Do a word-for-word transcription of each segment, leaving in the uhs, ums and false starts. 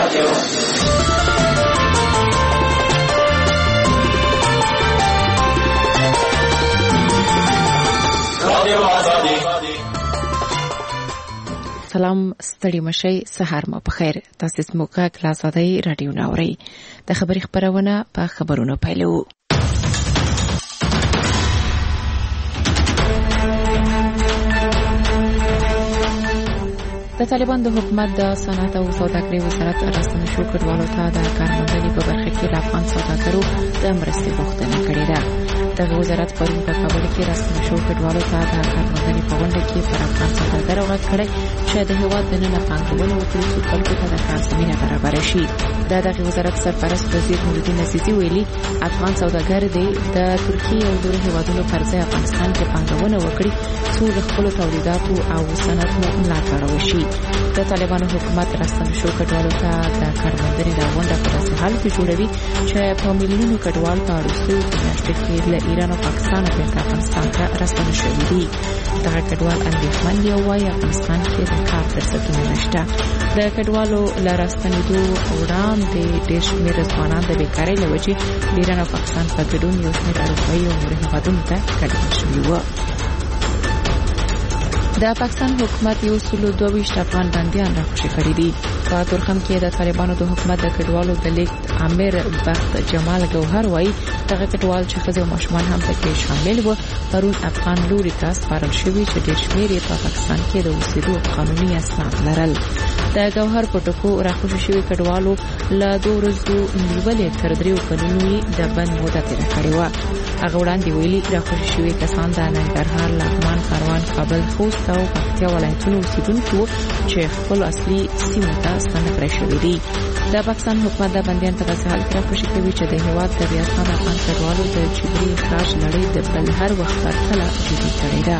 سلام ستړي مشي سحر مو بخیر. تاسو سموکه کلاس ودی رادیو ناوري د خبري خبرونه په خبرونو پیلو. د طالبان د حکومت د صنعت او سوداګرۍ وزارت راستنه شو کډوالو ته د کارمندنې په برخه کې د افغان سوداګرو د مرستې غوښتنه کړې ده. د وزارت پرون په کابل کې راستنه شو کډوالو ته د کارمندنې په غونډه کې پر افغان سوداګرو غږ کړی چې د هیواد دننه پانګونه وکړي چې خلکو ته د کار زمینه برابر شي. دا د وزارت سرپرست وزیر نورالدین عزیزي ویلي افغان سوداګر دي د ترکیه او نورو هیوادونو پر ځای افغانستان کې پانګونه وکړي څو خپل تولیدات او صنعت ملاتړ وشي. د طالبانو حکومت راستنه شو کډوالو ته د کارمندنې د غونډه په داسې حال کې جوړوي چې په میلیونونو کډوال په وروستیو میاشتو کې له ایران او پاکستان بیرته افغانستان ته راستنه شوي دي. دغه کډوال اندېښمن دي او وايي افغانستان کې د کار فرصتونه نشته. د کډوالو له راستنېدو وړاندې ډېر شمېر ځوانان د بیکارۍ له وجې د ایران او پاکستان په ګډون یو شمېر اروپایي او نورو هېوادونو ته کډوال شوي وو. د پاکستان حکومت یو سل دوه ویشت افغان بندیان راخوشي کړي دي. په تورخم کې د طالبانو د حکومت د کډوالو د لیکت امیر بخت جمال ګوهر وایي دغه کډوال چې ښځې او ماشومان هم پکې شامل وو پرون افغان لوري ته سپارل شوي چې ډېر شمېر یې په پاکستان کې د اوسېدو قانوني اسناد لرل. د ګوهر په ټکو راخوشي شوي کډوالو له دوه ورځو نیولې تر دریو کلونو یې د بند موده تېره کړې وه. هغه وړاندې ویلي راخوشي شوي کسان د ننګرهار، لغمان، کاروان، کابل، خوست او پکتیا ولایتونو اوسېدونکي وو چې خپل اصلي سیمو ته ستانه کړای شوي دي. د پاکستان حکومت د بندیان په داسې حال کې راخوشي کوي چې د هېواد د ریاستان افغان کډوالو د جبري اخراج لړۍ د بل هر وخت پرتله جدي کړې ده.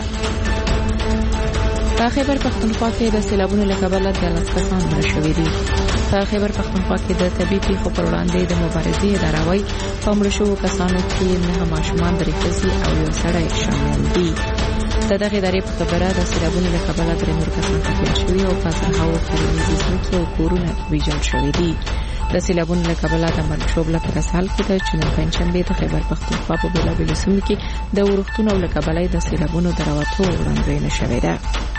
په خیبر پښتونخوا کې د سیلابونو له کبله دیارلس کسان مړه شوي دي. په خیبر پښتونخوا کې د طبي پیښو پر وړاندې د مبارزې اداره وايي په مړه شوو کسانو کې نهه ماشومان، درې ښځې او یو سړی شامل دي. د دغه ادارې په خبره د سیلابونو له کبله درې نور کسان ټپیان شوي او په زرهاوو کرنیزې ځمکې او کورونه ویجاړ شوي دي. د سیلابونو له کبله د مرګ ژوبله په داسې حال کې ده چې نن پنجشنبې د خیبر پښتونخوا په بېلابېلو سیمو کې د ورښتونو له کبله د سیلابونو د راوتو وړاندوینه شوې ده.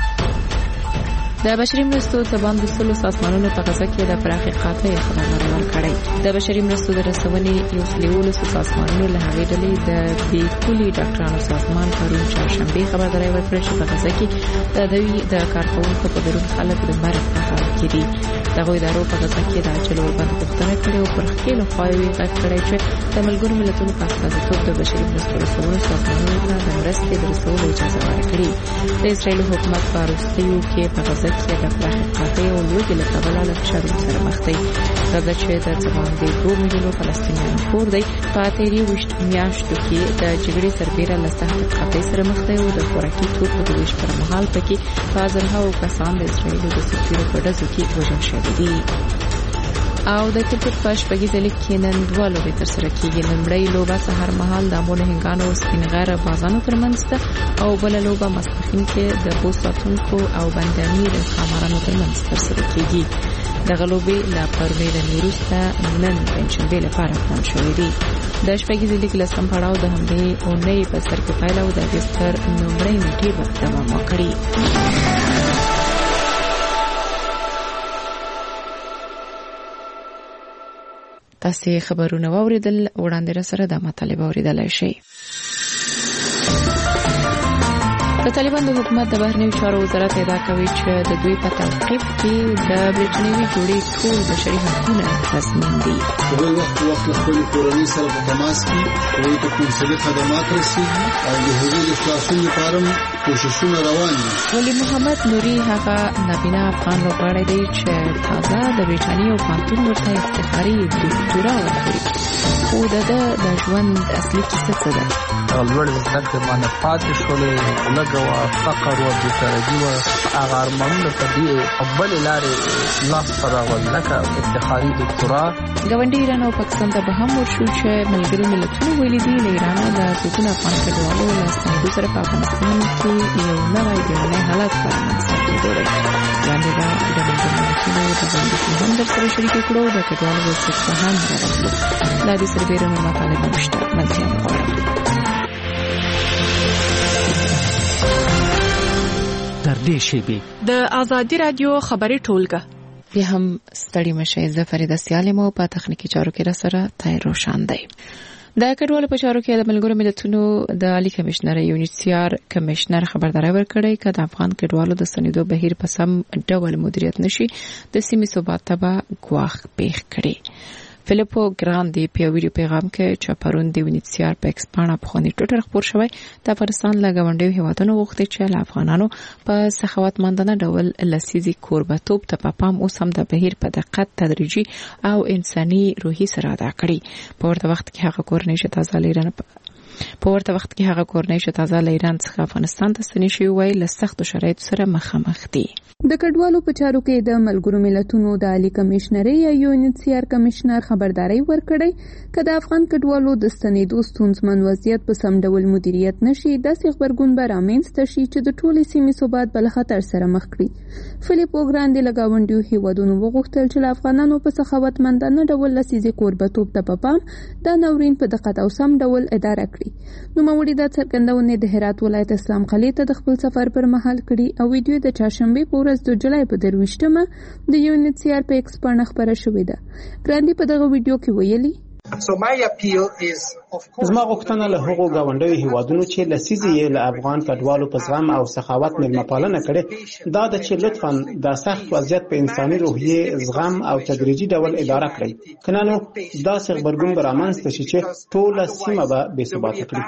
د بشري مرستو د باندې سلو سازمانونو په غزا کې د پراخې قاطع خبرونه ورکړي. د بشري مرستو د رسونې یو سلوولو سازمانونو له هغې ډلې د بیکولي ډاکټرانو سازمان پرون چهارشنبې خبرداری ورکړه چې په غزا کې د دوی د کارکوونکو په ګډون خلک د مرګ په حال کې دي. دغه ادارو په غزا کې د اجل وربند پوښتنه کړې او پر خپل خواوې غږ کړی چې د ملګرو ملتونو په استازیتوب د بشري مرستو رسونې سازمانونو ته د مرستې د رسولو اجازه ورکړي. د اسرایل حکومت په وروستیو کې په غزا کې د پراخې قاطع او لوږې له کبله له فشارونو سره مخ دی. غزا چې د څه باندې دوه میلیونو فلسطینیانو کور دی په تېرې ویشت میاشتو کې د جګړې سربیره له سخت قحطۍ سره مخ دی او د خوراکي توکو د ویش پر مهال پکې په زرهاوو کسان د اسرایلو د سفیرو په ډزو کې وژل شوي دي. او د کرکټ په شپږیزه لیګ کې نن دوه لوبې ترسره کېږي. لومړۍ لوبه سهار مهال د مونهنګانو او سپین غره بازانو ترمنځ ده او بله لوبه ماسپښین کې د بوس ساتونکو او بند امیر خامارانو ترمنځ ترسره کېږي. دغه لوبې له پرونۍ ورځې وروسته نن پنجشنبې لپاره پلان شوي دي. د شپږیزې لیګ لسم پړاو د همدې اونۍ په سر کې پیل او د اګست تر لومړۍ نیټې به دوام وکړي. تاسو خبرونه واوریدل، وړاندې را سره د مطالبه اوریدلای شئ. د طالبان د حکومت د بهرنیو چارو وزارت ادعا کوي چې د دوی په تعقیب کې د برېټانوي جوړې ټول بشري حقوقونه تضمین دي. په وخت وخت خپل کورنۍ سره په تماس کې وایي ته کنسولي خدمات رسېږي او د هغوی د خلاصون لپاره کوششونه روان دي. ولی محمد نوري هغه نابینا افغان لوبغاړی دی چې تازه د برېټانیا او پانتون ورته افتخاري دوکتورا ورکړي. خو د د ژوند اصلي کیسه څه ده؟ لوړ زده کړې باندې پاتې شولې، لږه وه، فقر وه، بېکارګي وه، هغه ارمانونه په دې بلې لارې لاس ته راغلل، لکه افتخاري دکتورا. ګاونډي ایران او پاکستان ته به هم ورشو چې ملګرو ملتونو ویلي دي له ایران د توپونو افغان کډوالو له ستنېدو سره په افغانستان کې یو نوی بیړنی حالت په رامنځته کېدو دی. وړاندې به د ملګرو ملتونو د غونډې هم در سره شریکې کړو. د کډوالو د سیستم هم راغلو. لا دې سربېرونو مطالب هم شته. ملتیا مغواړم تر دې شیبې د آزادي رادیو خبري ټولګه. بیا هم ستړي مشئ. زه فریده سیالم او په تخنیکي چارو کې را سره تای روشان دی. د کډوالو په چارو کې د ملګرو ملتونو د عالی کمشنر یونیسیار کمشنر خبرداري ورکړې چې د افغان کډوالو د ستنېدو بهیر په سم ډول مدیریت نشي د سیمې ثبات ته به ګواښ پیښ کړي. فلیپو ګراندي په ویډیو پیغام کې چې پرون د یونیسیار په ایکسپانا په خونی ټوټر خبر شوی د افغانستان له غونډیو هیوادونو وغوښتي چې له افغانانو په سخاوتمندانه ډول لسیزي کوربتوب ته په پام اوس هم د بهیر په دقت تدریجي او انساني روحي سره ادا کړي. په ورته وخت کې هغه کورنۍ چې تازه لیرنه په ورته وخت کې هغه کورنۍ چې تازه له ایران څخه افغانستان ته ستنې شوی وای له سختو شرایطو سره مخامخ دي. د کډوالو په چارو کې د ملګرو ملتونو د عالی کمشنر یا یونیسیار کمشنر خبرداري ورکړې چې د افغان کډوالو د ستنېدو ستونزمن وضعیت په سم ډول مدیریت نشي داسې خبرګون به رامنځته شي چې د ټولې سیمې ثبات بل خطر سره مخ کړي. فلیپو ګراندي له غونډیو هیوادونو وغوښتل چې افغانانو په سخاوتمندانه ډول لسیزي کوربتوب ته په پام د ناورین په دقت او سم ډول اداره کړي. نو موري د څرګندونې د هرات ولایت اسلام قلعه ته د خپل سفر پر مهال کړي او ویډیو د چاشنبه په ورځ د جولای په درويشتمه د یونیسیار په ایکسپانا خبره شوې ده. ګراندي په دغه ویډیو کې ویلي زما غوښتنه له هغو غونډیو هیوادونو چې لسیزي یې له افغان کډوالو په زغم او سخاوت مېلمه پالنه کړې دا د چې لطفاً د سخت وضعیت په انساني روحیه زغم او تدریجي ډول اداره کړئ کنه نو دا څنګه برګون برامنځته شي چې ټول سیمه به بې ثبات کړي.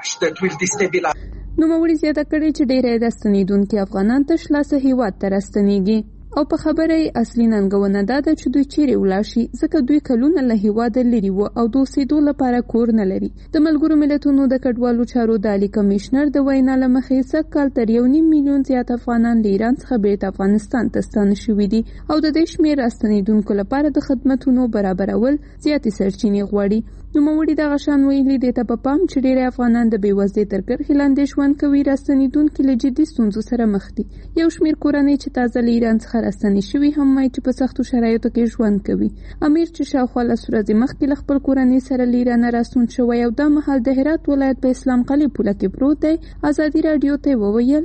نو موري زیاته کړي چې ډېر د ستنېدونکو افغانان تش لاسه هیواد ته راستنېږي او په خبره اصلي ننګونه ده چې دوی چیرې ولاشي ځکه دوی کلونه له هیواد لري وو او د اوسېدو لپاره کور نه لري. د ملګرو ملتونو د کډوالو چارو د عالی کمشنر د وینا لمخې سږ کال تر یو نیم میلیون زیات افغانان له ایران څخه بیرته افغانستان ته ستانه شوي دي او د دې شمېر راستنېدونکو لپاره د خدماتو برابرول زیاتې سرچینې غواړي. نو موري د غشان ویلي د ته په پام چې ډېر افغانان د بیوزلۍ تر کرښې لاندې ژوند کوي راستنېدونکو له جدي ستونزو سره مخ دي. یو شمېر کورنۍ چې تازه له ایران څخه راستنې شوي هم وایي چې په سختو شرایطو کې ژوند کوي. امیر چې شاوخوا لس ورځې مخکې له خپل کورنۍ سره له ایران راستون شوی او دا مهال د هرات ولایت په اسلام قلعه پوله کې پروت دی ازادي رادیو ته وویل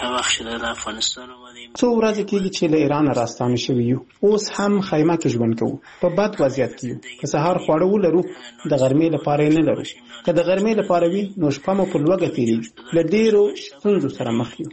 څو ورځې کېږي چې له ایران راستانه شوي یو اوس هم خیمه کې ژوند کوو په بد وضعیت کې یو که سهار خواړه ولرو د غرمې لپاره نه لرو که د غرمې لپاره وي نو شپه مو په لوږه تېرېږي له ډېرو ستونزو سره مخ یو.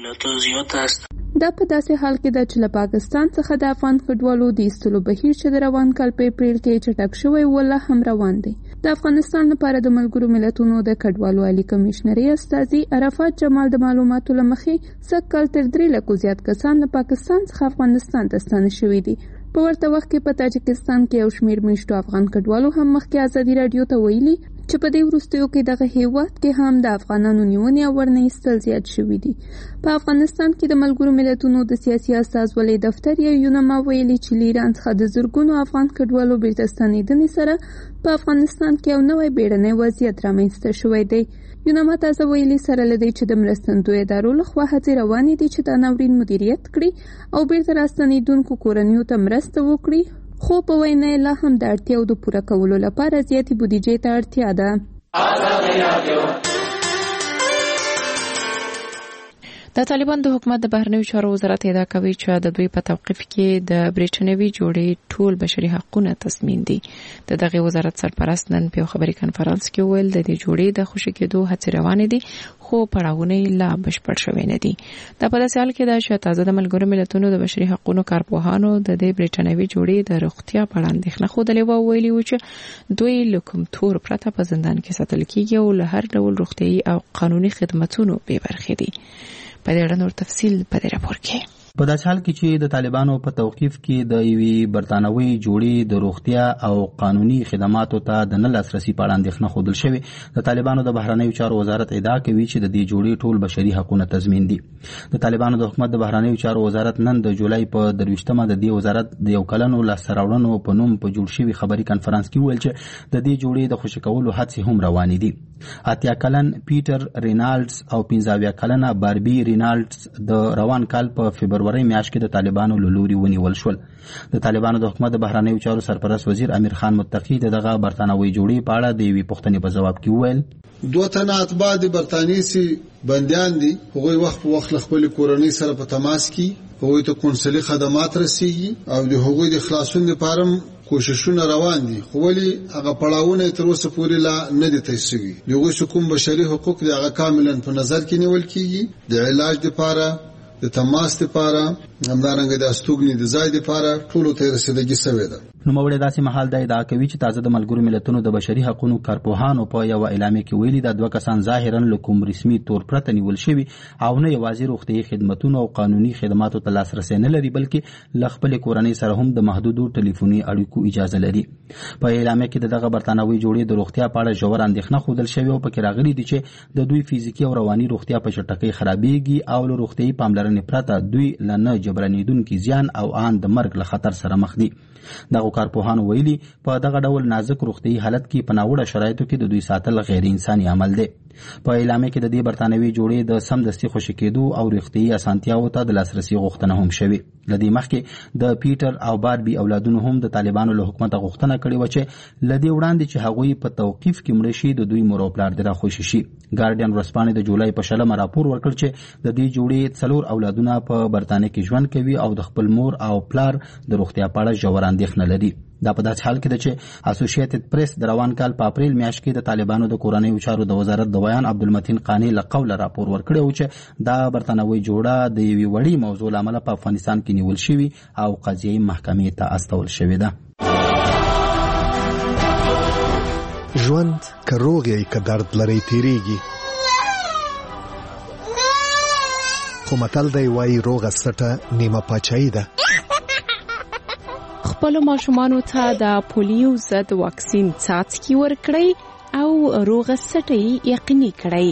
دا په داسې حال کې ده چې له پاکستان څخه د افغان کډوالو د ایستلو بهیر چې د روان کال په اپریل کې چټک شوی ولا هم روان دی. د افغانستان لپاره د ملګرو ملتونو د کډوالو عالی کمشنري استاذي عرفات جمال د معلوماتو لمخې سږ کال تر درې لکو زیات کسان له پاکستان څخه افغانستان ته ستانه شوي دي. په ورته وخت کې په تاجکستان کې یو شمېر میشتو افغان کډوالو هم مخکې ازادي رادیو ته ویلي چې په دې وروستیو کې دغه هیواد کې هم د افغانانو نیونې او ورنه ایستل زیات شوي دي. په افغانستان کې د ملګرو ملتونو د سیاسي استازولۍ دفتر یا یونما ویلي چې له ایران څخه د زرګونو افغان کډوالو بیرته ستنېدنې سره په افغانستان کې یو نوی بیړنی وضعیت رامنځته شوی دی. یونما تازه ویلي سره لدی چې د مرستندوی ادارو لخوا هڅې روانې دي چې د ناورین مدیریت کړي او بیرته راستنېدونکو کورنیو ته مرسته وکړي خو په وینا لا هم د اړتیاو د پوره کولو لپاره زیاتې بودیجې ته اړتیا ده. د طالبان د حکومت د بهرنیو چارو وزارت ادعا کوي چې د دوی په توقيف کې د بریټانوي جوړې ټول بشري حقوقونه تضمین دي. د دغه وزارت سرپرست نن په خبري کانفرنس کې ویل د دې جوړې د خوشی کېدو هڅې روانې دي خو پړاوونه لا بشپړ شوي نه دي. دا په داسې حال کې ده چې تازه د ملګرو ملتونو د بشري حقوقو کارپوهانو د دې بریټانوي جوړې د روغتیا په اړه اندېښنه خوده و ویلي و چې دوی لکم تور پرته په زندان کې ساتل کیږي او له هر ډول روغتيایي او قانوني خدماتونو بې برخې دي. په دې اړه نور تفصیل په دې راپور کې. په داسې حال کې چې د طالبانو په توقیف کې د یوې برتانوي جوړې د روغتیا او قانوني خدماتو ته د نه لاسرسي په اړه اندېښنه ښودل شوې. د طالبانو د بهرنیو چارو وزارت ادعا کوي چې د دې جوړې ټول بشري حقونه تضمین دي. د طالبانو د حکومت د بهرنیو چارو وزارت نن د جولای په درویشتمه د دې وزارت د یو کلنو لاسته راوړنو په نوم په جوړ شوي خبري کنفرانس کې وویل چې د دې جوړې د خوشي کولو هڅې هم روانې دي. اتیا کلن پیټر رینالډز او پنځه اویا کلنه باربي رینالډز د روان کال په فبروري میاشت کې د طالبانو له لوري ونیول شول. د طالبانو د حکومت د بهرنیو چارو سرپرست وزیر امیر خان متقی دغه برتانوي جوړې په اړه د یوې پوښتنې په جواب کې وویل دوه تنه اتباع د برتانیې سي بندیان دي. هغوی وخت په وخت خپل کورنۍ سره په تماس کې هغوی ته کونسلي خدمات رسیږي او د هغوی د خلاصون لپاره کوششونه روان دي، خو ولې هغه پړاوونه تر اوسه پورې لا نه دي طی شوي. د هغوی کوم بشري حقوق دي هغه کاملا په نظر کې نیول کیږي. د علاج لپاره، د تماس لپاره، همدارنګه د استوګنې د ځای لپاره ټولو ته رسیدګي شوې ده. نوموړی داسې مهال دا ادعا کوي چې تازه د ملګرو ملتونو د بشري حقوقو کارپوهانو په یو اعلامیه کې ویلي دا دوه کسان ظاهرا له کوم رسمي تور پرته نیول شوي او نه یوازې روغتیايي خدماتونو او قانوني خدماتو ته لاسرسی نه لري بلکې له خپلې کورنۍ سره هم د محدودو ټلیفوني اړیکو اجازه لري. په اعلامیه کې دغه برتانوي جوړې د روغتیا په اړه ژور اندېښنه ښودل شوې او پکې راغلي دي چې د دوی فزیکي او رواني روغتیا په چټکۍ خرابېږي او له روغتیايي پاملرنې پرته دوی له نه جبرانېدونکي زیان او ان د مرګ له خطر سره مخ دي. دغه کارپوهانو ویلي په دغه ډول نازک روغتیايي حالت کې په ناوړه شرایطو کې د دوی ساتل غیر انساني عمل دی. په اعلامیه کې د دې برتانوي جوړې د سمدستي خوشي کېدو او روغتیايي اسانتیاوو ته د لاسرسي غوښتنه هم شوې. له دې مخکې د پیټر او باربي اولادونو هم د طالبانو له حکومت غوښتنه کړې و چې له دې وړاندې چې هغوی په توقیف کې مړه شي د دوی مور او پلار د راخوشي شي. ګارډین ورځپاڼې د جولای په شلمه راپور ورکړ چې د دې جوړې څلور اولادونه په برتانیه کې ژوند کوي او د خپل مور او پلار د روغتیا په اړه ژور اندېښنه لري. دا په داسې حال کې ده چې اسوسییټډ پریس د روان کال په اپریل میاشت کې د طالبانو د کورنیو چارو د وزارت د بیان عبدالمتین قانی له قوله راپور ورکړی و چې دا برتانوي جوړه د یوې وړې موضوع له امله په افغانستان کې نیول شوي او قضیې محکمې ته استول شوې ده. ژوند که روغ یې که درد لري تیریږي، خو متل دی وایي روغه سټه نیمه پاچاهي ده. خپل ماشومانو ته د پولیو ضد واکسین څاڅکي ورکړئ او روغه سټه یقیني کړئ.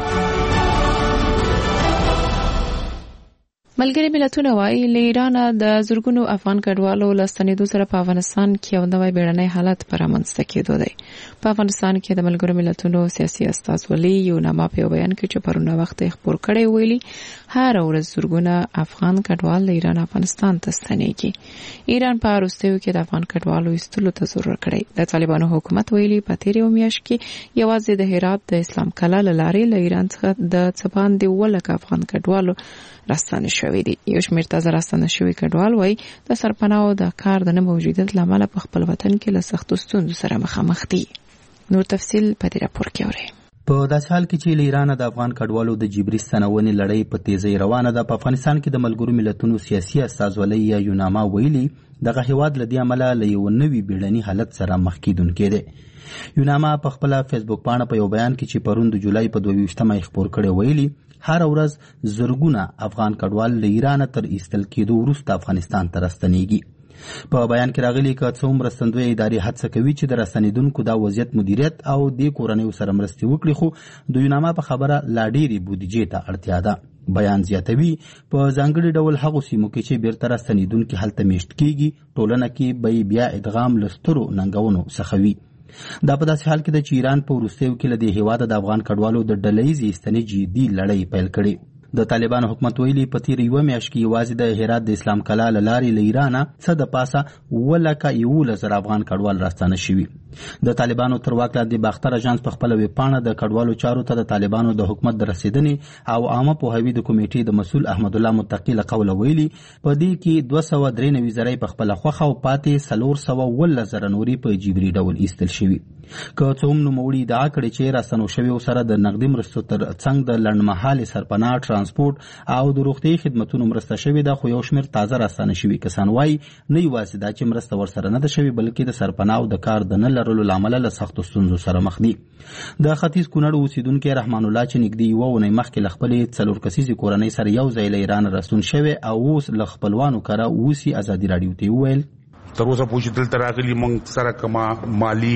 ملګری ملتونه وايي له ایران د زورګونو افغان کډوالو له ستنېدو سره په افغانستان کې یو نوی بیړنی حالت پر رامنځته کېدو دی. په افغانستان کې د ملګرو ملتونو سیاسي استازولي یو نامه په بیان کې چې پرونه وخت خبر کړي ویلي هر ورځ زورګونه افغان کډوال له ایران افغانستان ته ستنېږي. ایران په وروستیو کې د افغان کډوالو ایستلو ته زور ورکړی. د طالبانو حکومت ویلي په تیرې میاشت کې یوازې د هرات د اسلام کلا لارې له ایران څخه د څپاندې ولک افغان کډوالو راستانه شوې دي. یو شمېر تازه راستانه شوي کډوال وایي د سرپناه او د کار د نه موجودیت له امله په خپل وطن کې له سختو ستونزو سره مخامخ دي. نور تفصیل په دې راپور کې اورئ. په داسې حال کې چې له ایران د افغان کډوالو د جبري ستنونې لړۍ په تیزۍ روانه ده، په افغانستان کې د ملګرو ملتونو سیاسي استازولۍ یا یوناما ویلي دغه هیواد له دې امله له یو نوي بیړني حالت سره مخ کېدونکی دی. یوناما په خپل فیسبوک پاڼه په یو بیان کې چې پرون د جولای په دوه ویشتمه یې خپور کړی ویلي هر ورځ زرګونه افغان کډوال له ایران تر ایستل کېدو وروسته افغانستان ته راستنېږي. په بیان کې راغلي که څو مرستندویه ادارې هڅه کوي چې د راستنېدونکو دا وضعیت مدیریت او د کورنیو سره مرستې وکړي، خو د یوناما په خبره لا ډېرې بودیجې ته اړتیا ده. بیان زیاتوي په ځانګړي ډول هغو سیمو کې چې بیرته راستنېدونکي هلته میشت کېږي ټولنه کې به بیا ادغام له سترو ننګونو څخه وي. دا په داسې حال کې ده چې ایران په وروستیو کې له دې هېواده د افغان کډوالو د ډلهیزې ایستنې جدي لړۍ پیل کړې. د طالبانو حکومت ویلي په تیر یوه میاشت کې یوازې د هرات د اسلام کلا له لارې له ایرانه څه د پاسه اووه لکه یولس زره افغان کډوال راستانه شوي. د طالبانو تر واک لاندې باختر اژانس په خپله ویبپاڼه د کډوالو چارو ته د طالبانو د حکومت د رسېدنې او عامه پوهاوي د کمیټې د مسؤل احمد الله متقي له قوله ویلي په دې کې دوه سوه درې نوي زره په خپله خوښه او پاتې څلور سوه اوولس زره نورې په جبري ډول ایستل شوي. که څه هم نوموړي ادعا کړې چې راستنو شویو سره د نقدي مرستو تر څنګ د لنډمهالې سرپناه ترانسپورټ او د روغتیايي خدمتونو مرسته شوې ده، خو یو شمېر تازه راستانه شوي کسان وایي نه یوازې دا چې مرسته ورسره نه ده شوې بلکې د سرپناه او د کار د نه لرلو له امله له سختو ستونزو سره مخ دي. د ختیځ کونړ اوسیدونکی رحمان الله چې نږدې یوه اونۍ مخکې له خپلې څلور کسیزې کورنۍ سره یو ځای له ایران راستون شوی او اوس له خپلوانو کره اوسي ازادي راډیو ته وویل تر اوسه پوښتنه دلته راغلي موږ سره کما مالی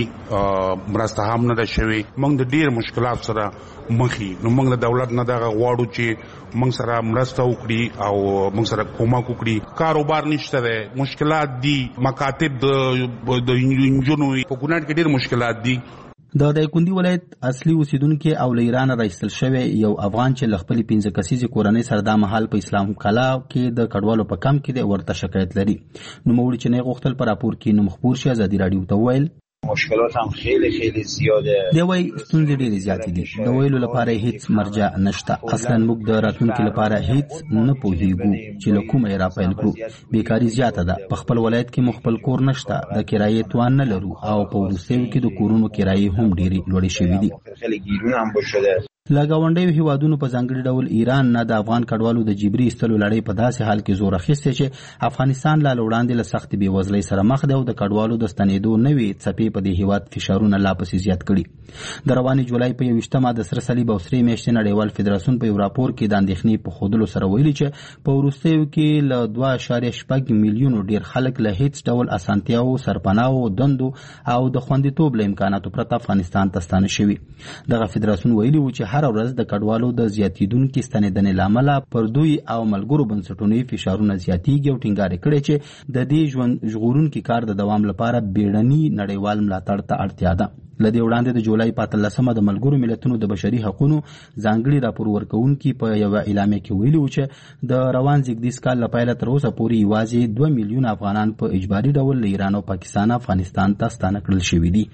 مرسته هم نه ده شوی، موږ د ډیر مشکلات سره مخې نو موږ د دولت نه دغه غواړو چې موږ سره مرسته وکړي او موږ سره کومک وکړي. کاروبار نشته ده، مشکلات دي، مکاتب د انجونو په کونړ کې ډیر مشکلات دي. د دایکنډي ولایت اصلي اوسیدونکي او له ایران راایستل شوی یو افغان چې له خپلې پنځه کسیزې کورنۍ سره دا مهال په اسلام کلا کې د کډوالو په کمپ کې د ورته شکایت لري. نوموړي چې نه غوښتل په راپور کې نوم خپور شي ازادي راډیو ته وویل مشکلات هم خیلی خیلی زیاده دی، وایي ستونزې ډېرې زیاتې دي، د ویلو لپاره هیڅ مرجع نشته. اصلا موږ د راتلونکي لپاره هیڅ نه پوهیږو چې له کومه یې راپیل کړو. بیکاري زیاته ده، په خپل ولایت کې مو خپل کور نشته، د کرایې توان نه لرو او په وروستیو کې د کورونو کرایې هم ډېرې لوړې شوې دي. خیلی ګیرونه هم بشده. له ګاونډیو هیوادونو په ځانګړي ډول ایران نه د افغان کډوالو د جبري ایستلو لړۍ په داسې حال کې زور اخیستی چې افغانستان لا له وړاندې له سختې بېوزلۍ سره مخ دی او د کډوالو د ستنېدو نوې څپې په دې هیواد فشارونه لا پسې زیات کړي. د روانې جولای په یوویشتمه د سره صلیب او سرې میاشتې نړیوال فدراسیون په یو راپور کې د اندېښنې په ښودلو سره ویلي چې په وروستیو کې له دوه اعشاریه شپږ میلیونو ډېر خلک له هیڅ ډول اسانتیاو، سرپناهو، دندو او د خوندیتوب له امکاناتو پرته افغانستان ته ستانه شوي. دغه فدراسیون ویلي و چې هره ورځ د کډوالو د زیاتیدونکي ستنېدنې له امله پر دوی او ملګرو بنسټونو فشارونه زیاتیږي او ټینګار کړی چې د دې ژوند ژغورونکي کار د دوام لپاره بیړني نړیوال ملاتړ ته اړتیا ده. له دې وړاندې د جولای په اتلسمه د ملګرو ملتونو د بشري حقوقو ځانګړي راپور ورکوونکي په یوه اعلامیه کې ویلي و چې د روان زیږدیز کال له پیله تر اوسه پورې یوازې دوه میلیونه افغانان په اجباري ډول له ایران او پاکستان افغانستان ته ستانه کړل شوي دي.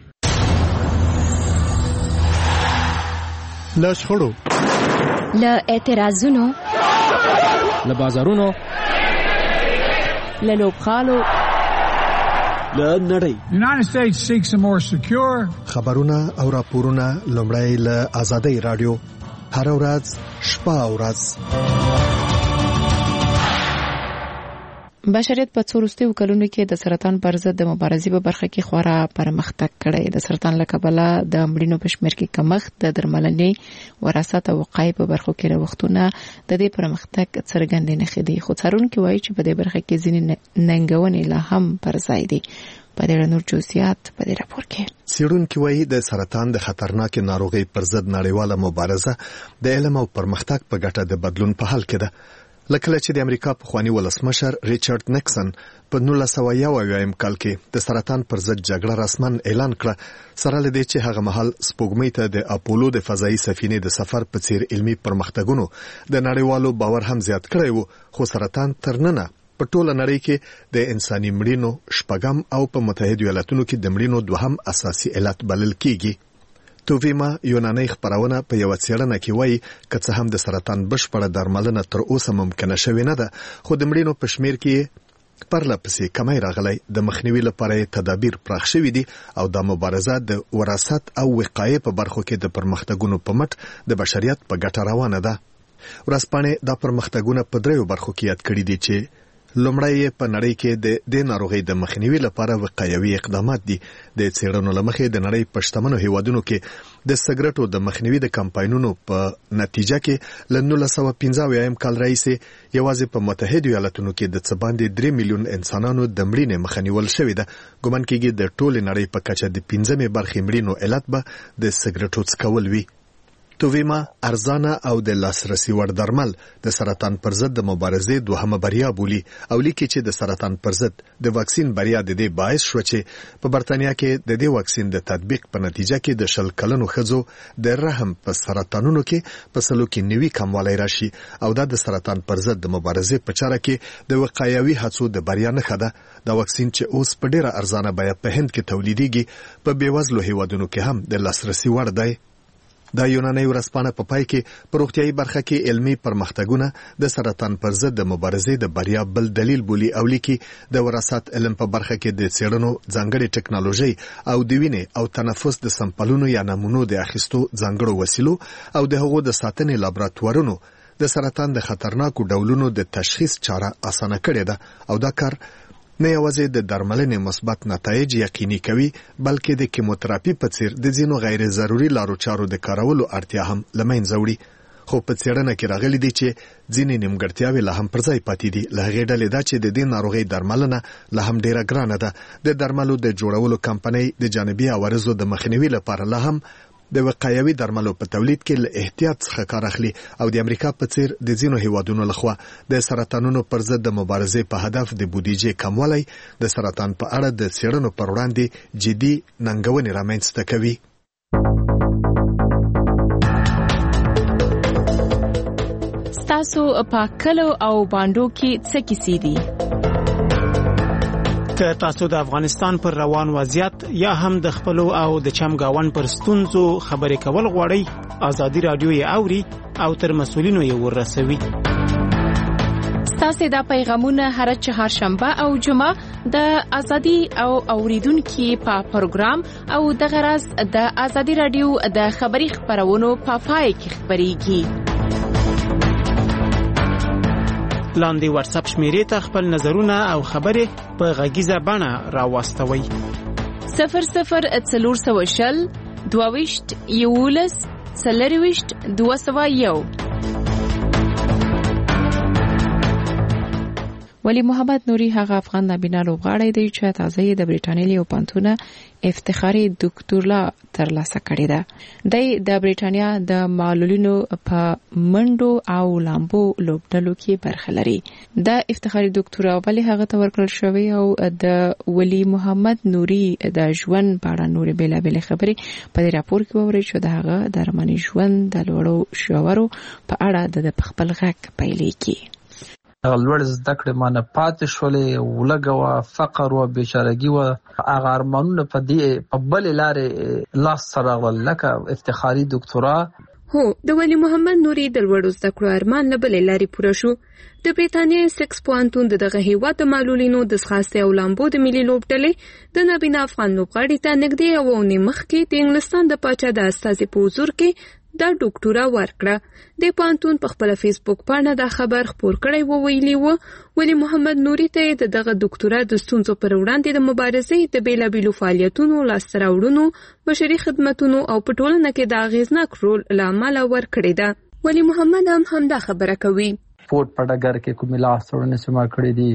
له شخړو، له اعتراضونو، له بازارونو، له لوبغالو، له نړۍ United States seeks a more secure خبرونه او راپورونه لومړی له آزادۍ راډیو هر ورځ شپه او ورځ. بشریت په څو وروستیو کلونو کې د سرطان پر ضد د مبارزې په برخه کې خورا پرمختګ کړی. د سرطان له کبله د مړینو په شمېر کې کمښت، د درملنې، وراثت او وقایې په برخو کې نوښتونه د دې پرمختګ څرګندې نښې دي. خو څارونکي وایي چې په دې برخه کې ځینې ننګونې لا هم پر ځای دي. په دې نور جزئیات په دې راپور کې څېړونکي وایي د سرطان د خطرناکې ناروغۍ پر ضد نړیواله مبارزه د علم او پرمختګ په ګټه د بدلون په حال کې ده. لکه چې د امریکا پخوانی ولسمشر ریچارډ نیکسن په نولس سوه یو اویایم کال کې د سرطان پر ضد جګړه رسماً اعلان کړه، سره له دې چې هغه مهال سپوږمۍ ته د اپولو د فضایي سفینې د سفر په څیر علمي پرمختګونو د نړیوالو باور هم زیات کړی وو. خو سرطان تر ننه په ټوله نړۍ کې د انساني مړینو شپږم او په متحده ایالاتونو کې د مړینو دوهم اساسي علت بلل کیږي. توویما یوناني خبرونه په یو څېړنه کې وایي که څه هم د سرطان بشپړه درملنه تر اوسه ممکنه شوې نه ده، خو د مړینو په شمېر کې پرلپسې کمی راغلی. د مخنیوي لپاره تدابیر پراخ شوي دي او د مبارزه د وراثت او وقایې په برخو کې د پرمختګونو په مټ د بشریت په ګټه روانه ده. ورځپاڼې دا پرمختګونه په دریو برخو کې یاد کړي دي چې لومړی په نړۍ کې د دې ناروغۍ د مخنیوي لپاره وقایوي اقدامات دي. د څېړنو له مخې د نړۍ په شتمنو هیوادونو کې د سګرټو د مخنیوي د کمپاینونو په نتیجه کې له نولس سوه پنځه اویایم کال راهیسې یوازې په متحده ایالاتونو کې د څه باندې درې میلیون انسانانو د مړینې مخه نیول شوې ده. ګومان کېږي د ټولې نړۍ په کچه د پنځمې برخې مړینو علت به د سګرټو څکول وي. توویما ارزانه او د لاسرسي وړ درمل د سرطان پر ضد د مبارزې دوهمه بریا بولي او لیکي چې د سرطان پر ضد د واکسین بریا د دې باعث شو چې په برتانیا کې د دې واکسین د تطبیق په نتیجه کې د شل کلنو ښځو د رحم په سرطانونو کې په سلو کې نوي کموالی راشي او دا د سرطان پر ضد د مبارزې په چاره کې د وقایوي هڅو د بریا نښه ده. دا واکسین چې اوس په ډیره ارزانه بیه په هند کې تولیدېږي په بېوزلو هیوادونو کې هم د لاسرسي وړ دی. د یوناني ورځپاڼه په پای کې په روغتيایي برخه کې علمي پرمختګونه د سرطان پر ضد د مبارزې د بریا بل دلیل بولي او لیکي د وراثت علم په برخه کې د څېړنو ځانګړي ټکنالوژي او د وینې او تنفس د سمپلونو یا نمونو د اخیستو ځانګړو وسیلو او د هغو د ساتنې لابراتوارونو د سرطان د خطرناکو ډولونو د تشخیص چاره اسانه کړې ده او دا کار نه یوازې د درملنې مثبت نتایج یقیني کوي بلکې د کیموتراپي په څیر د ځینو غیر ضروري لارو چارو د کارولو اړتیا هم لمنځه وړي خو په څېړنه کې راغلي دي چې ځینې نیمګړتیاوې لا هم پر ځای پاتې دي له هغې ډلې دا چې د دې ناروغۍ درملنه لا هم ډیره ګرانه ده د درملو د جوړولو کمپنۍ د جانبي عوارضو د مخنیوي لپاره لا هم د وقایوي درملو په تولید کې له احتیاط څخه کار اخلي او د امریکا په څیر د ځینو هیوادونو لخوا د سرطانونو پر ضد د مبارزې په هدف د بودیجې کموالی د سرطان په اړه د څېړنو پر وړاندې جدي ننګونې رامنځته کوي. ستاسو په کلو او باندو کې څه کیسې دي؟ که تاسو د افغانستان پر روان وضعیت یا هم د خپلو او د چمګاون پر ستونزو خبرې کول غواړئ ازادي رادیو یې اوري او تر مسؤلینو یې ورسوي. ستاسو د پیغامونه هر چهارشنبه او جمعه د ازادي او اوریدونکو په پروګرام او د غرض د ازادي رادیو د خبري خبرونو په پای کې خبريږي. لاندې واتس اپ شمیرې ته خپل نظرونه او خبرې په غږیزه بڼه راوستوئ. صفر صفر څلور سوه شل دوه ویشت یولس څلور ویشت دوه سوه یو. ولی محمد نوري هغه افغان نابینا لوبغاړی دی چې تازه د برېټانیا لیو پانتونه افتخاري ډاکټورلا ترلاسه کړې ده. د برېټانیا د معلولینو په منډو او لامبو لوبډلو کې برخه لري. د افتخاري ډاکټورا ولی هغه ته ورکړل شوی او د ولی محمد نوري د ژوند په اړه نورې بیلابېلې خبرې په دې راپور کې ووري چې د هغه د رمنې ژوند د لوړو شاورو په اړه د خپل غږ پیلې کې لوړ زده کړې مانه پاتې شولې ولګوا فقر او بیچارهګي او هغه ارمانونه په دې په بل لارې لاس سره ولکه افتخاري ډاکټورا. هو د ولی محمد نوري د لوړ زده کړو ارمان له بل لارې پوره شو. د برېټانیا سکس پوانتون دغه هیواد د معلولینو د ځغاستې او لامبو د ملي لوبډلې د نابینا افغان لوبغاړي ته نږدې او نیمخ کې د انګلستان د پاچا د استازي په حضور کې دا ډاکټورا ورکړه. د پانتون په خپل فیسبوک باندې دا خبر خپور کړی و ویلي و ولی محمد نوري ته د دغه ډاکټورا د ستونزو پر وړاندې د مبارزې د بیلابېلو فعالیتونو لاسته راوړنو بشري خدماتونو او په ټولنه کې د اغیزناک رول لامل ورکړی ده. ولی محمد هم همدا خبره کوي. سپورت په ډګر کې کومې لاسته راوړنې سما کړې دي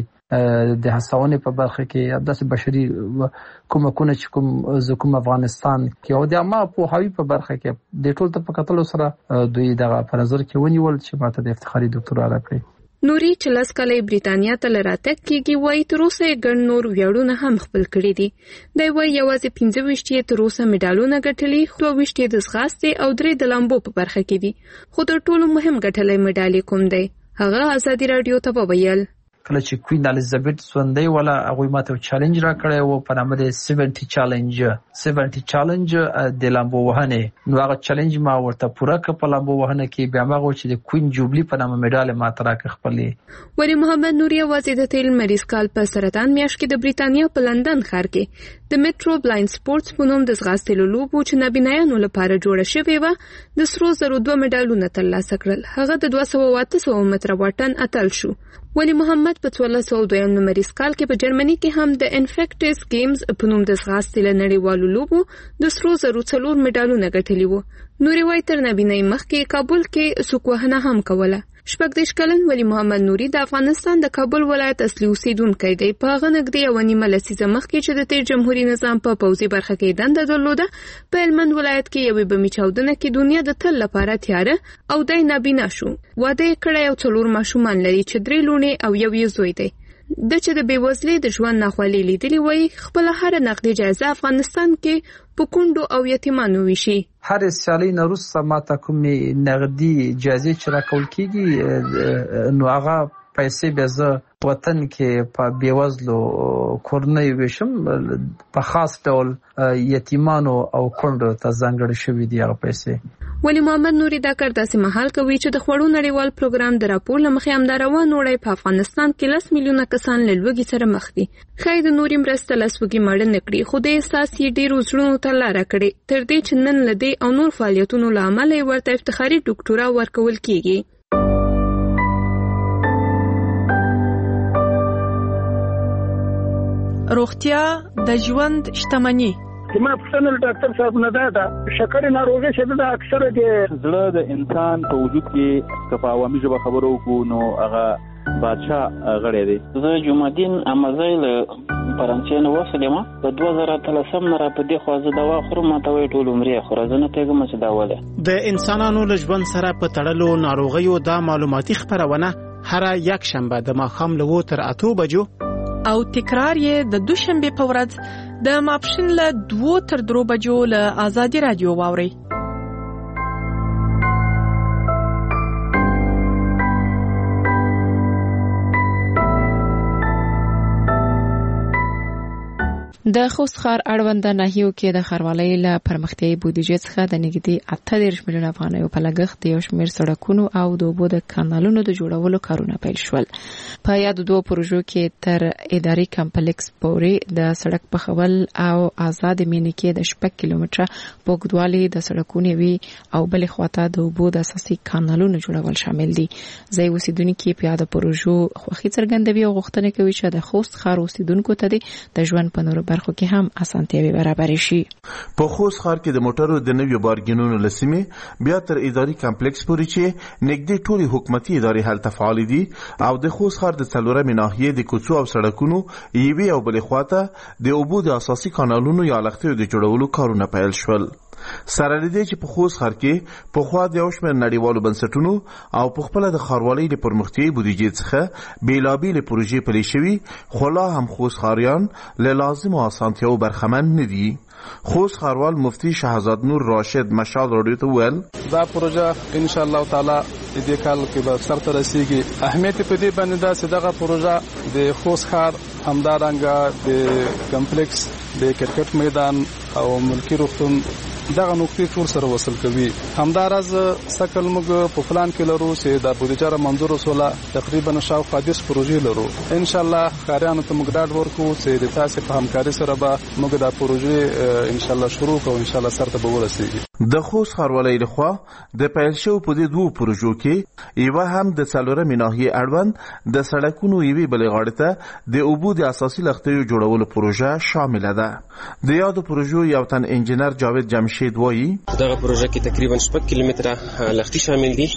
د هڅونې په برخه کې داسې بشري کومکونه چې کوم ز کوم افغانستان کې او د عامه پوهاوی په برخه کې د ټول ته په کتلو سره دوی دغه په نظر کې ونیول چې ماته د افتخاري ډاکټورا راکړي. نوري چې لاس کله برېټانیا ته لراتک کېږي وایي تر اوسه ګڼ نور ویاړونه هم خپل کړي دي. دی وایي یوازې پنځه ویشت یې تر اوسه میډالونه ګټلي، دوه ویشت یې د ځغاستې او درې د لامبو په برخه کې دي. خو تر ټولو مهم ګټلی میډال کوم دی؟ هغه ازادي رادیو ته وویل کله چې کوین الیزابت سوندې ولا هغه ماته چیلنج را کړی او په نامه د سبعین چیلنج سبعین چیلنج د لامبو وهنه نو هغه چیلنج ما ورته پوره کړ په لامبو وهنه کې بیا ما غو چې د کوین جوبلی په نامه میډال ماته را خپلې. ولی محمد نوري وازی د تیل مریض کال په سرطان میاشت کې د برېټانیا په لندن ښار کې د میټرو بلایند سپورتس په نوم د ځغاستې لوبو چې نابینایانو لپاره جوړه شوې و د سرو زرو دوه میډالونه ترلاسه کړل. هغه د دوه سوه اته سوه متره واټن اتل شو. ولی محمد په څوارلس سوه دویم نمبریز کال کې په جرمني کې هم د انفیکټس گیمز په نوم د ځغاستې له نړیوالو لوبو د سرو زرو څلور میډالونه ګټلي وو. نوري وایي تر نابینۍ مخکې کابل کې سوک وهنه هم کوله. شپږ دېرش کلن ولی محمد نوري د افغانستان د کابل ولایت اصلي اوسیدونکی دی. په هغه نږدې یوه نیمه لسیزه مخکې چې د تیر جمهوري نظام په پوځي برخه کې دنده درلوده په هلمند ولایت کې یوې بمي چاودنه کې دنیا د تل لپاره تیاره او دی نابینا شو. واده یې کړی او څلور ماشومان لري چې درې لوڼې او یو یې زوی دی. د چې د بېوزلۍ د ژوند ناخوالې لیدلې وایي خپله هره نقدي جایزه افغانستان کې په کونډو او یتیمانو ویشي. هر سیالۍ نه وروسته ماته کومې نقدي جایزې چې راکول کېږي نو هغه پیسې بیا زه وطن کې په بېوزلو کورنیو ویشم، په خاص ډول یتیمانو او کونډو ته ځانګړې شوي دي هغه پیسې. ولی محمد نوري دا کار داسې مهال کوي چې د خوړو نړیوال پروګرام د راپور لمخې همدا روان وړي په افغانستان کې لس میلیونه کسان له لوږې سره مخ دي. خیر د نوري مرسته لسوږي مړ نه کړي، خو د احساس یې ډېر زړونو ته لاره کړې، تر دې چې نن له دې او نور فعالیتونو له امله ورته افتخاري ډاکټورا ورکول کیږي. روغتیا د ژوند شتمني. ما پوښتنه له ډاکټر صاحب نه ده د شکر ناروغي چې د اکثره د زړه د انسان په وجود کې که په عوامي ژبه خبرو وکړو نو هغه بادشاه غړی دی. زه جمعدین امزی له فرانسې نه وسلم په دوه زره اتلسم نه را په دې خوا زه دوا خورم، ما ته وایي ټول عمرې خوره، زه نه پوهېږم چې دا ولې. د انسانانو له ژوند سره په تړلو ناروغیو دا معلوماتي خپرونه هره یک شنبه د ماښام له اووه تر اتو بجو او تکرار یې د دوشنبه په ورځ د ماپښین له دوه تر درو بجو له آزادي رادیو واوري. د خوست ښار اړونده ناحیو کې د ښاروالۍ له پرمختیایي بودیجې څخه د نږدې اته دېرش میلیونه افغانیو په لګښت د یو شمېر سړکونو او د اوبو د کانالونو د جوړولو کارونه پیل شول. په یادو دوو پروژو کې تر اداري کمپلیکس پورې د سړک پخول او آزاد مینې کې د شپږ کیلومتره په اوږدوالي د سړکونو وي او بلې خواته د اوبو د اساسي کانالونو جوړول شامل دي. ځای اوسیدونکي په یادو پروژو خوښي څرګندوي او غوښتنه کوي چې د خوست ښار اوسیدونکو ته د ژوند په نورو برخو کې هم اسانتیاوي برابر شي. په خوست ښار کې د موټرو د نویو بارګینونو لسمې بیا تر اداري کمپلیکس پورې چې نږدې ټولې حکومتي ادارې هلته فعال دي او د خوست ښار د څلورمې ناحیې د کوڅو او سړکونو یوې او بلې خواته د اوبو د اساسي کانالونو یا لښتیو د جوړولو کارونه پیل شول. سره لدې چې په خوست ښار کې په خوا د یو شمېر نړیوالو بنسټونو او په خپله د ښاروالۍ د پرمختیایي بودیجې څخه بېلابېلې پروژې پلې شوي، خو لا هم خوست ښاریان له لازمو اسانتیاوو برخمن نه دي. خوست ښاروال مفتي شهزاد نور راشد مشال راډیو ته وویل دا پروژه ان شاء الله تعالی دې کال کې به سرته رسیږي. اهمیت په دې باندې دا چې دغه پروژه د خوست ښار همدارنګه د کمپلیکس د کرکټ میدان او ملکی روغتون دغه نقطې ټول سره وصل کوي. همداراز سکل موږ په پلان کې لرو چې د بودیجه را منظور وسوله تقریبا شاوخوا دېرش پروژې لرو. ان شاء الله ښاریانو ته موږ ډاډ ورکوو چې د تاسې په همکاري سره به موږ دا پروژې ان شاء الله شروع کوو، ان شاء الله سرته به ورسیږي. د خوست ښاروالۍ لخوا د پیل شوو په دې دوو پروژو کې یوه هم د څلورمې ناحیې اړوند د سړکونو یوې بلې غاړې ته د اوبو د اساسي لښتیو جوړولو پروژه شامله ده. د یادو پروژو یو تن انجینر جاوید جمشید وایي دغه پروژه کې تقریبا شپږ کیلومتره لښتي شامل دي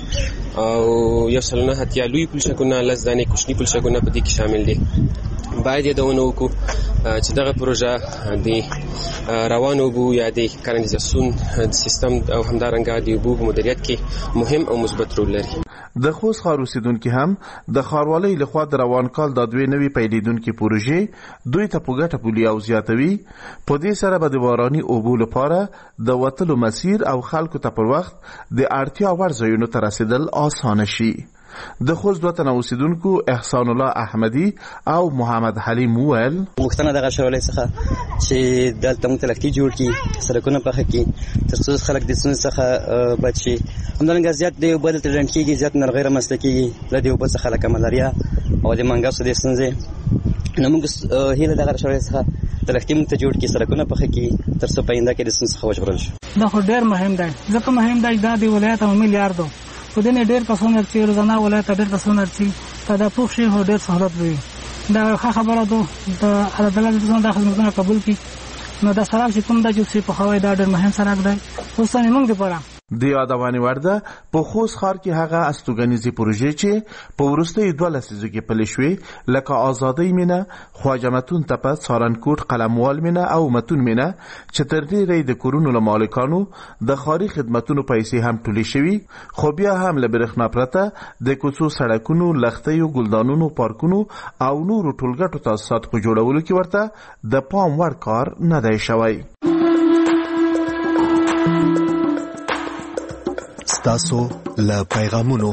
او یو سل نه اتیا لوی پلچکونه، لس دانې کوچني پلچکونه په دې کې شامل دي. باید یادونه وکړو چې دغه پروژه د روانو اوبو یا د کانالیزاسیون سیستم او همدارنګه د اوبو په مدیریت کې مهم او مثبت رول لري. د خوست ښار اوسیدونکي هم د ښاروالۍ لخوا د روان کال د دوې نوې پیلېدونکې پروژې دوی ته په ګټه بولي او زیاتوي. په دې سره به د باراني اوبو لپاره د وتلو مسیر او خلکو ته پر وخت د اړتیا وړ ځایونو ته رسیدل اسانه شي. د خوست دوه تنه اوسیدونکو احسان الله احمدي او محمد حلیم وویل غوښتنه دغه ښاروالۍ څخه چې دلته موږ ته لښتي جوړ کړي، سړکونه پاخه کړي تر څو خلک د ستونزو څخه بچ شي. همدارنګه زیات د اوبو دلته ډنډ کېږي، زیات ناروغۍ رامنځته کېږي له دې اوبو څخه لکه ملاریا او د منګسو د ستونزې. نو موږ هیله دغه ښاروالۍ څخه د لښتي موږ ته جوړ کړي، سړکونه پاخه کړي تر څو په آینده کې د ستونزو څخه وژغورل شي. دا خو ډېر مهم دی، ځکه مهم دی دا د ولایت او میلیارډو په دې نه ډېر کسونه چې روزانه ولایت ډېر کسونه چې دا پوښ شي هو ډېر سہولت وي. دا ښه خبره ده د الله تعالی د خدمتونو قبول کړي. نو دا سړک چې کوم دا چې په خوای دا ډېر مهم سړک دی خصوصا موږ لپاره. د یادونې وړ ده په خوست ښار کې هغه استوګنیزې پروژې چې په وروستیو دوه لسیزو کې پلې شوې لکه ازادۍ مینه، خواجه متون تپه، څارنکوټ، قلموال مینه او متون مینه چې تر ډېره د کورونو له مالکانو د ښاري خدمتونو پیسې هم ټولې شوي، خو بیا هم له برېښنا پرته د کوڅو، سړکونو، لښتیو، ګلدانونو، پارکونو او نورو ټولګټو تاسیساتو په جوړولو کې ورته د پام وړ کار نه دی شوی. ستاسو له پیغامونو.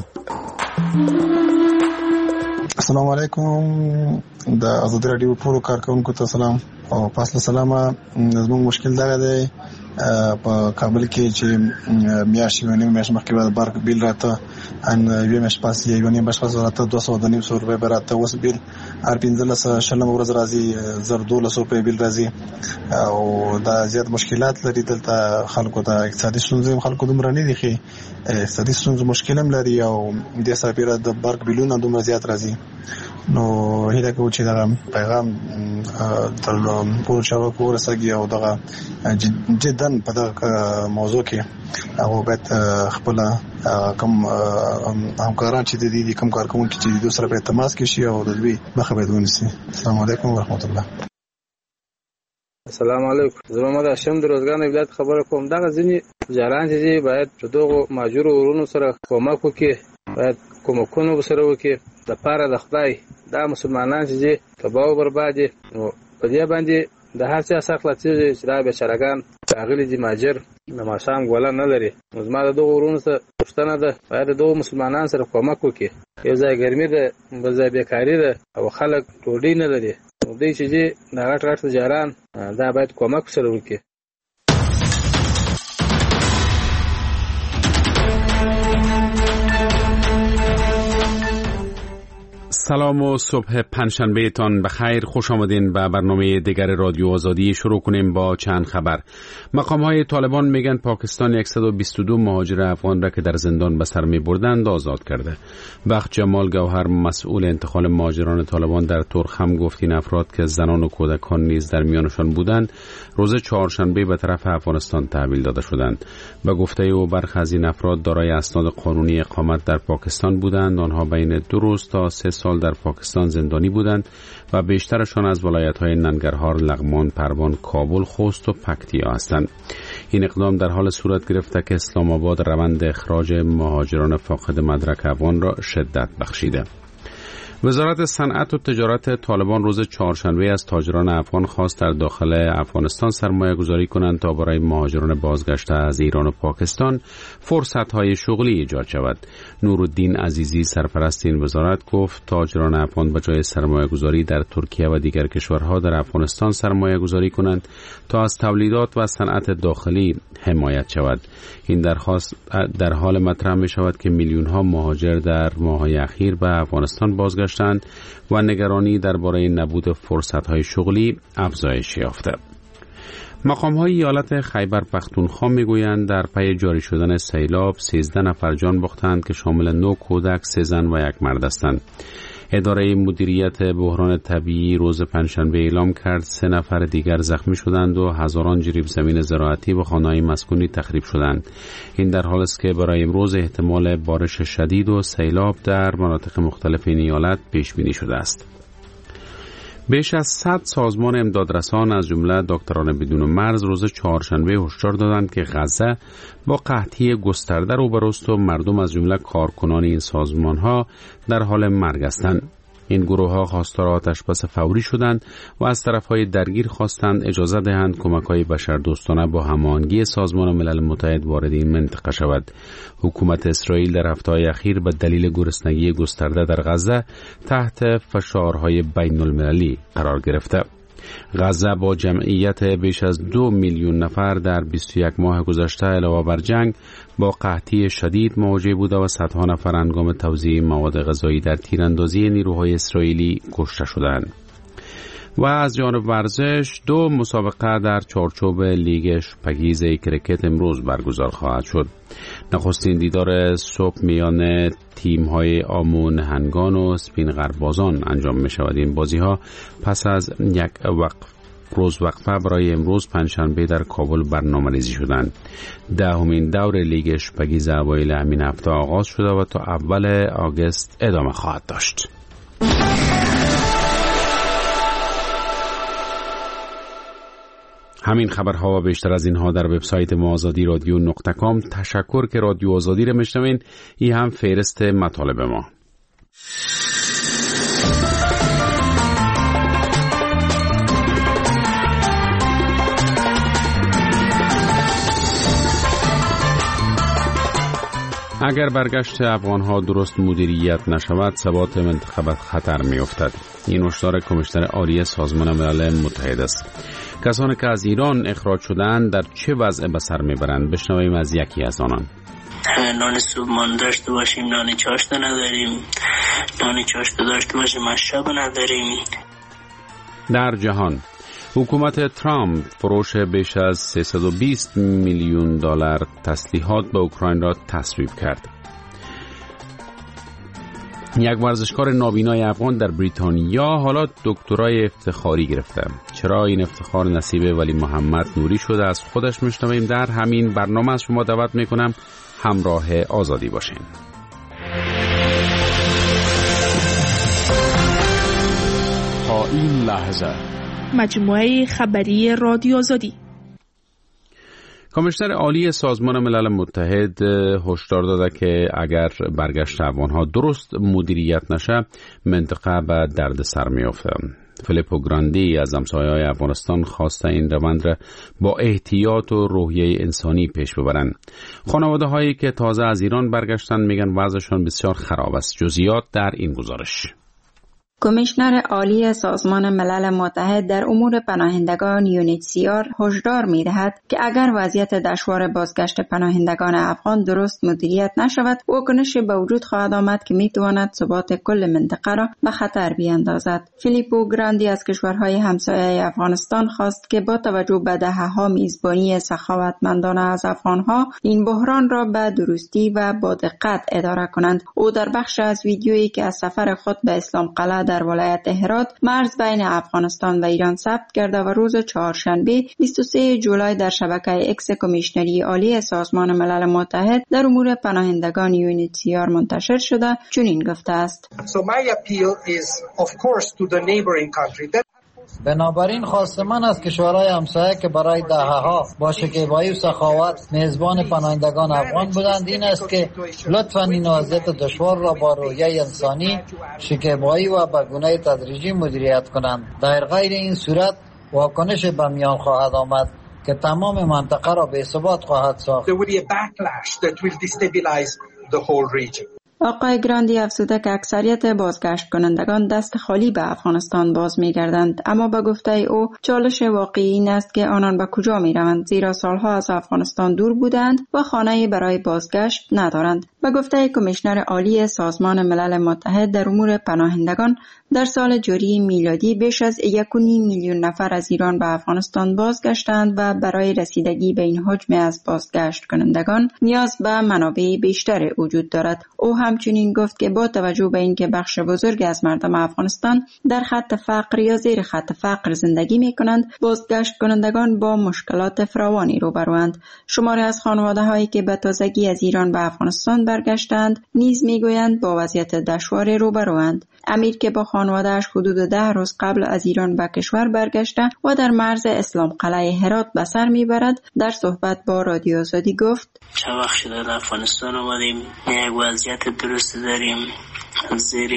السلام علیکم. د آزادي رادیو پورو کارکونکو ته سلام. او پاسله سلامه زموږ مشکل دا دی په کابل کې چې میاشتې ونیم میاشت مخکې د برق بیل راته ان یو میاشت پاس یو نیم میاشت پاس راته دوه سوه نیم سو روپۍ راته اوس بیل هر پنځلس شلم ورځ راځي زر دولس روپۍ بیل راځي او دا زیات مشکلات لري دلته خلکو ته اقتصادي ستونزې خلکو دومره نه دي خي اقتصادي ستونزې مشکل هم لري او د سابیره د برق بیلونه دومره زیات راځي نو هیله کوم چې دا پیغام تر ټولو شبکو ورسېږي او دا جدا په دغه موضوع کې هغه باید خپل کوم همکاران چې د دې کوم کارکونکي چې د سره په تماس کې شي او د دوی مخه باید ونیسي. السلام علیکم ورحمت الله. السلام علیکم. زما محمد هاشم د روزګان ولایت خبره کوم. دا ځینې جاران چې باید په دغه ماجور ورونو سره کومک وکړي، باید کومکونه سره وکړي د پاره د خدای. دا مسلمانان چې تباہ او برباد دي نو په دې باندې د هر څه سخت لته چې دا بشرګان اغلی دي ماجر د ماشام ګولا نه لري. زما د دغه ورونو سره پښتنه ده، باید د مسلمانانو سره کومک وکړي. یو ځای ګرمي ده، بل ځای بیکاری ده او خلک ډوډۍ نه لري. نو دوی چې د غټ غټ تجاران دا باید کومک سره وکړي. سلام و صبح پنجشنبه تان بخیر. خوش آمدین به برنامه دیگر رادیو آزادی. شروع کنیم با چند خبر. مقام های طالبان میگن پاکستان صد و بیست و دو مهاجر افغان را که در زندان به سر می بردند آزاد کرده. بخت جمال گوهر مسئول انتقال مهاجران طالبان در ترخم گفت این افراد که زنان و کودکان نیز در میانشان بودند روز چهارشنبه به طرف افغانستان تحویل داده شدند. به گفته او برخی از این افراد دارای اسناد قانونی اقامت در پاکستان بودند. آنها بین دو روز تا سه سال در پاکستان زندانی بودند و بیشترشان از ولایت‌های ننگرهار، لغمان، پروان، کابل، خوست و پکتیا هستند. این اقدام در حال صورت گرفته که اسلام آباد روند اخراج مهاجران فاقد مدرک افغان را شدت بخشیده. وزارت صنعت و تجارت طالبان روز چهارشنبه از تاجران افغان خواست در داخل افغانستان سرمایه گذاری کنند تا برای مهاجران بازگشته از ایران و پاکستان فرصت‌های شغلی ایجاد شود. نورالدین عزیزی سرپرست این وزارت گفت تاجران افغان به جای سرمایه گذاری در ترکیه و دیگر کشورها در افغانستان سرمایه گذاری کنند تا از تولیدات و صنعت داخلی حمایت شود. این درخواست در حال مطرح می شود که میلیون ها مهاجر در ماه‌های اخیر به افغانستان بازگشتند و نگرانی درباره نبود فرصت‌های شغلی افزایش یافته. مقام‌های ایالت خیبر پختونخوا میگویند در پی جاری شدن سیلاب سیزده نفر جان باختند که شامل نه کودک، سه زن و یک مرد هستند. اداره مدیریت بحران طبیعی روز پنجشنبه اعلام کرد سه نفر دیگر زخمی شدند و هزاران جریب زمین زراعتی و خانه‌های مسکونی تخریب شدند. این در حالی است که برای امروز احتمال بارش شدید و سیلاب در مناطق مختلف این ایالت پیش بینی شده است. بیش از صد سازمان امدادرسان از جمله دکتران بدون مرز روز چهارشنبه هشدار دادند که غزه با قحطی گسترده روبروست و مردم از جمله کارکنان این سازمان‌ها در حال مرگ هستند. این گروه‌ها خواستار آتش‌بس فوری شدند و از طرف‌های درگیر خواستند اجازه دهند کمک‌های بشردوستانه با هماهنگی سازمان ملل متحد وارد این منطقه شود. حکومت اسرائیل در هفته‌های اخیر به دلیل گرسنگی گسترده در غزه تحت فشارهای بین‌المللی قرار گرفته. غزه با جمعیت بیش از دو میلیون نفر در بیست و یک ماه گذشته علاوه بر جنگ با قحطی شدید مواجه بوده و صدها نفر هنگام توزیع مواد غذایی در تیراندازی نیروهای اسرائیلی کشته شدند. و از جانب ورزش دو مسابقه در چارچوب لیگ شپگیز کرکت امروز برگزار خواهد شد. نخستین دیدار صبح میان تیم‌های آمو نهنگان و سپین غربازان انجام می شود. این بازی ها پس از یک وقت روز وقفه برای امروز پنجشنبه در کابل برنامه‌ریزی شدند. دهمین دور لیگ شپگیز اوایل همین هفته آغاز شده و تا اول آگوست ادامه خواهد داشت. همین خبرها و بیشتر از اینها در وبسایت ما آزادی رادیو نقطه کام. تشکر که رادیو آزادی را میشنوین. این هم فهرست مطالب ما. اگر برگشت افغانها درست مدیریت نشود ثبات منطقه به خطر می افتد. این هشدار کمیشنر عالی سازمان ملل متحد است. کسانی که از ایران اخراج شدند در چه وضع به سر میبرند؟ بشنویم از یکی از آنان. نان صبحانه داشته باشیم، نان چاشت نداریم، نان چاشت داشته باشیم مشروب نداریم. در جهان حکومت ترامپ فروش بیش از سیصد و بیست میلیون دلار تسلیحات به اوکراین را تصویب کرد. یک ورزشکار نابینای افغان در بریتانیا حالا دکترای افتخاری گرفته. چرا این افتخار نصیب ولی محمد نوری شده از خودش میشنویم. در همین برنامه از شما دعوت میکنم همراه آزادی باشین. تا این لحظه مجموعه خبری رادیو آزادی. کمیشنر عالی سازمان ملل متحد هشدار داده که اگر برگشت افغانها درست مدیریت نشه منطقه به دردسر میافته. فیلیپو گراندی از همسایه‌های افغانستان خواسته این روند را با احتیاط و روحیه انسانی پیش ببرند. خانواده هایی که تازه از ایران برگشتن میگن وضعشان بسیار خراب است. جزئیات در این گزارش. کمیشنر عالی سازمان ملل متحد در امور پناهندگان یونیسیار هشدار می‌دهد که اگر وضعیت دشوار بازگشت پناهندگان افغان درست مدیریت نشود، واکنشی به وجود خواهد آمد که می‌تواند ثبات کل منطقه را به خطر بیاندازد. فیلیپو گراندی از کشورهای همسایه افغانستان خواست که با توجه به دهه‌ها میزبانی سخاوتمندانه از افغان‌ها این بحران را به درستی و با دقت اداره کنند. او در بخش از ویدیویی که از سفر خود به اسلام قلعه در ولایت هرات مرز بین افغانستان و ایران ثبت کرده و روز چهارشنبه بیست و سوم جولای در شبکه اکس کمیشنری عالی سازمان ملل متحد در امور پناهندگان یونیسیار منتشر شده چنین گفته است. So my appeal is of course to the neighboring country that بنابراین خواست من از کشورهای همسایه که برای دهه‌ها با شکیبایی و سخاوت میزبان پناهندگان افغان بودند این است که لطفاً این وضعیت دشوار را با روحیه انسانی، شکیبایی و به گونه تدریجی مدیریت کنند. در غیر این صورت واکنش به میان خواهد آمد که تمام منطقه را به ثبات خواهد ساخت. There will be a backlash that will destabilize the whole region. آقای گراندی افزوده که اکثریت بازگشت کنندگان دست خالی به افغانستان باز می‌گردند، اما به گفته او چالش واقعی این است که آنان به کجا می‌روند، زیرا سالها از افغانستان دور بودند و خانه‌ای برای بازگشت ندارند. به گفته کمیشنر عالی سازمان ملل متحد در امور پناهندگان در سال جاری میلادی بیش از یک و نیم میلیون نفر از ایران به افغانستان بازگشتند و برای رسیدگی به این حجم از بازگشت کنندگان نیاز به منابع بیشتر وجود دارد. او همچنین گفت که با توجه به اینکه بخش بزرگی از مردم افغانستان در خط فقر یا زیر خط فقر زندگی می‌کنند، بازگشت کنندگان با مشکلات فراوانی روبروند. شماری از خانواده‌هایی که به تازگی از ایران به افغانستان برگشتند نیز می‌گویند با وضعیت دشواری روبروند. امیر که با خانواده‌اش حدود ده روز قبل از ایران به کشور برگشته و در مرز اسلام قلعه هرات به سر میبرد در صحبت با رادیو آزادی گفت: چه وقت شده در افغانستان آمدیم، یک وضعیت درست داریم، زیر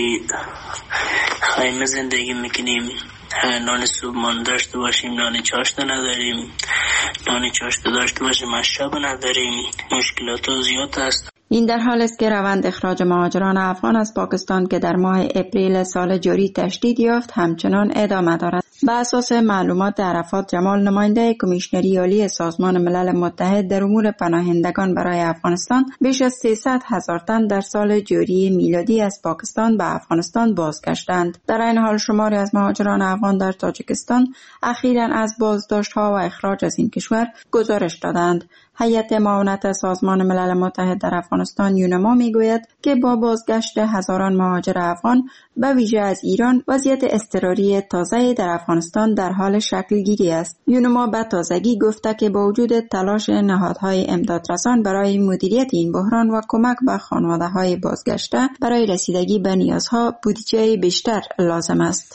خیمه زندگی میکنیم، نان صبحانه داشته باشیم نان چاشت نداریم، نان چاشت داشته باشیم مشروب نداریم، مشکلات زیاد است. این در حال است که روند اخراج مهاجران افغان از پاکستان که در ماه اپریل سال جاری تشدید یافت همچنان ادامه دارد. بر اساس معلومات عرفات جمال نماینده کمیشنری عالی سازمان ملل متحد در امور پناهندگان برای افغانستان بیش از سیصد هزار تن در سال جاری میلادی از پاکستان به افغانستان بازگشتند. در این حال شماری از مهاجران افغان در تاجیکستان اخیراً از بازداشت‌ها و اخراج از این کشور گزارش دادند. هیئت معاونت سازمان ملل متحد در افغانستان یونما میگوید که با بازگشت هزاران مهاجر افغان به ویژه از ایران وضعیت اضطراری تازه در افغانستان در حال شکل گیری است. یونما به تازگی گفته که با وجود تلاش نهادهای امدادرسان برای مدیریت این بحران و کمک به خانواده‌های بازگشته برای رسیدگی به نیازها بودجه بیشتر لازم است.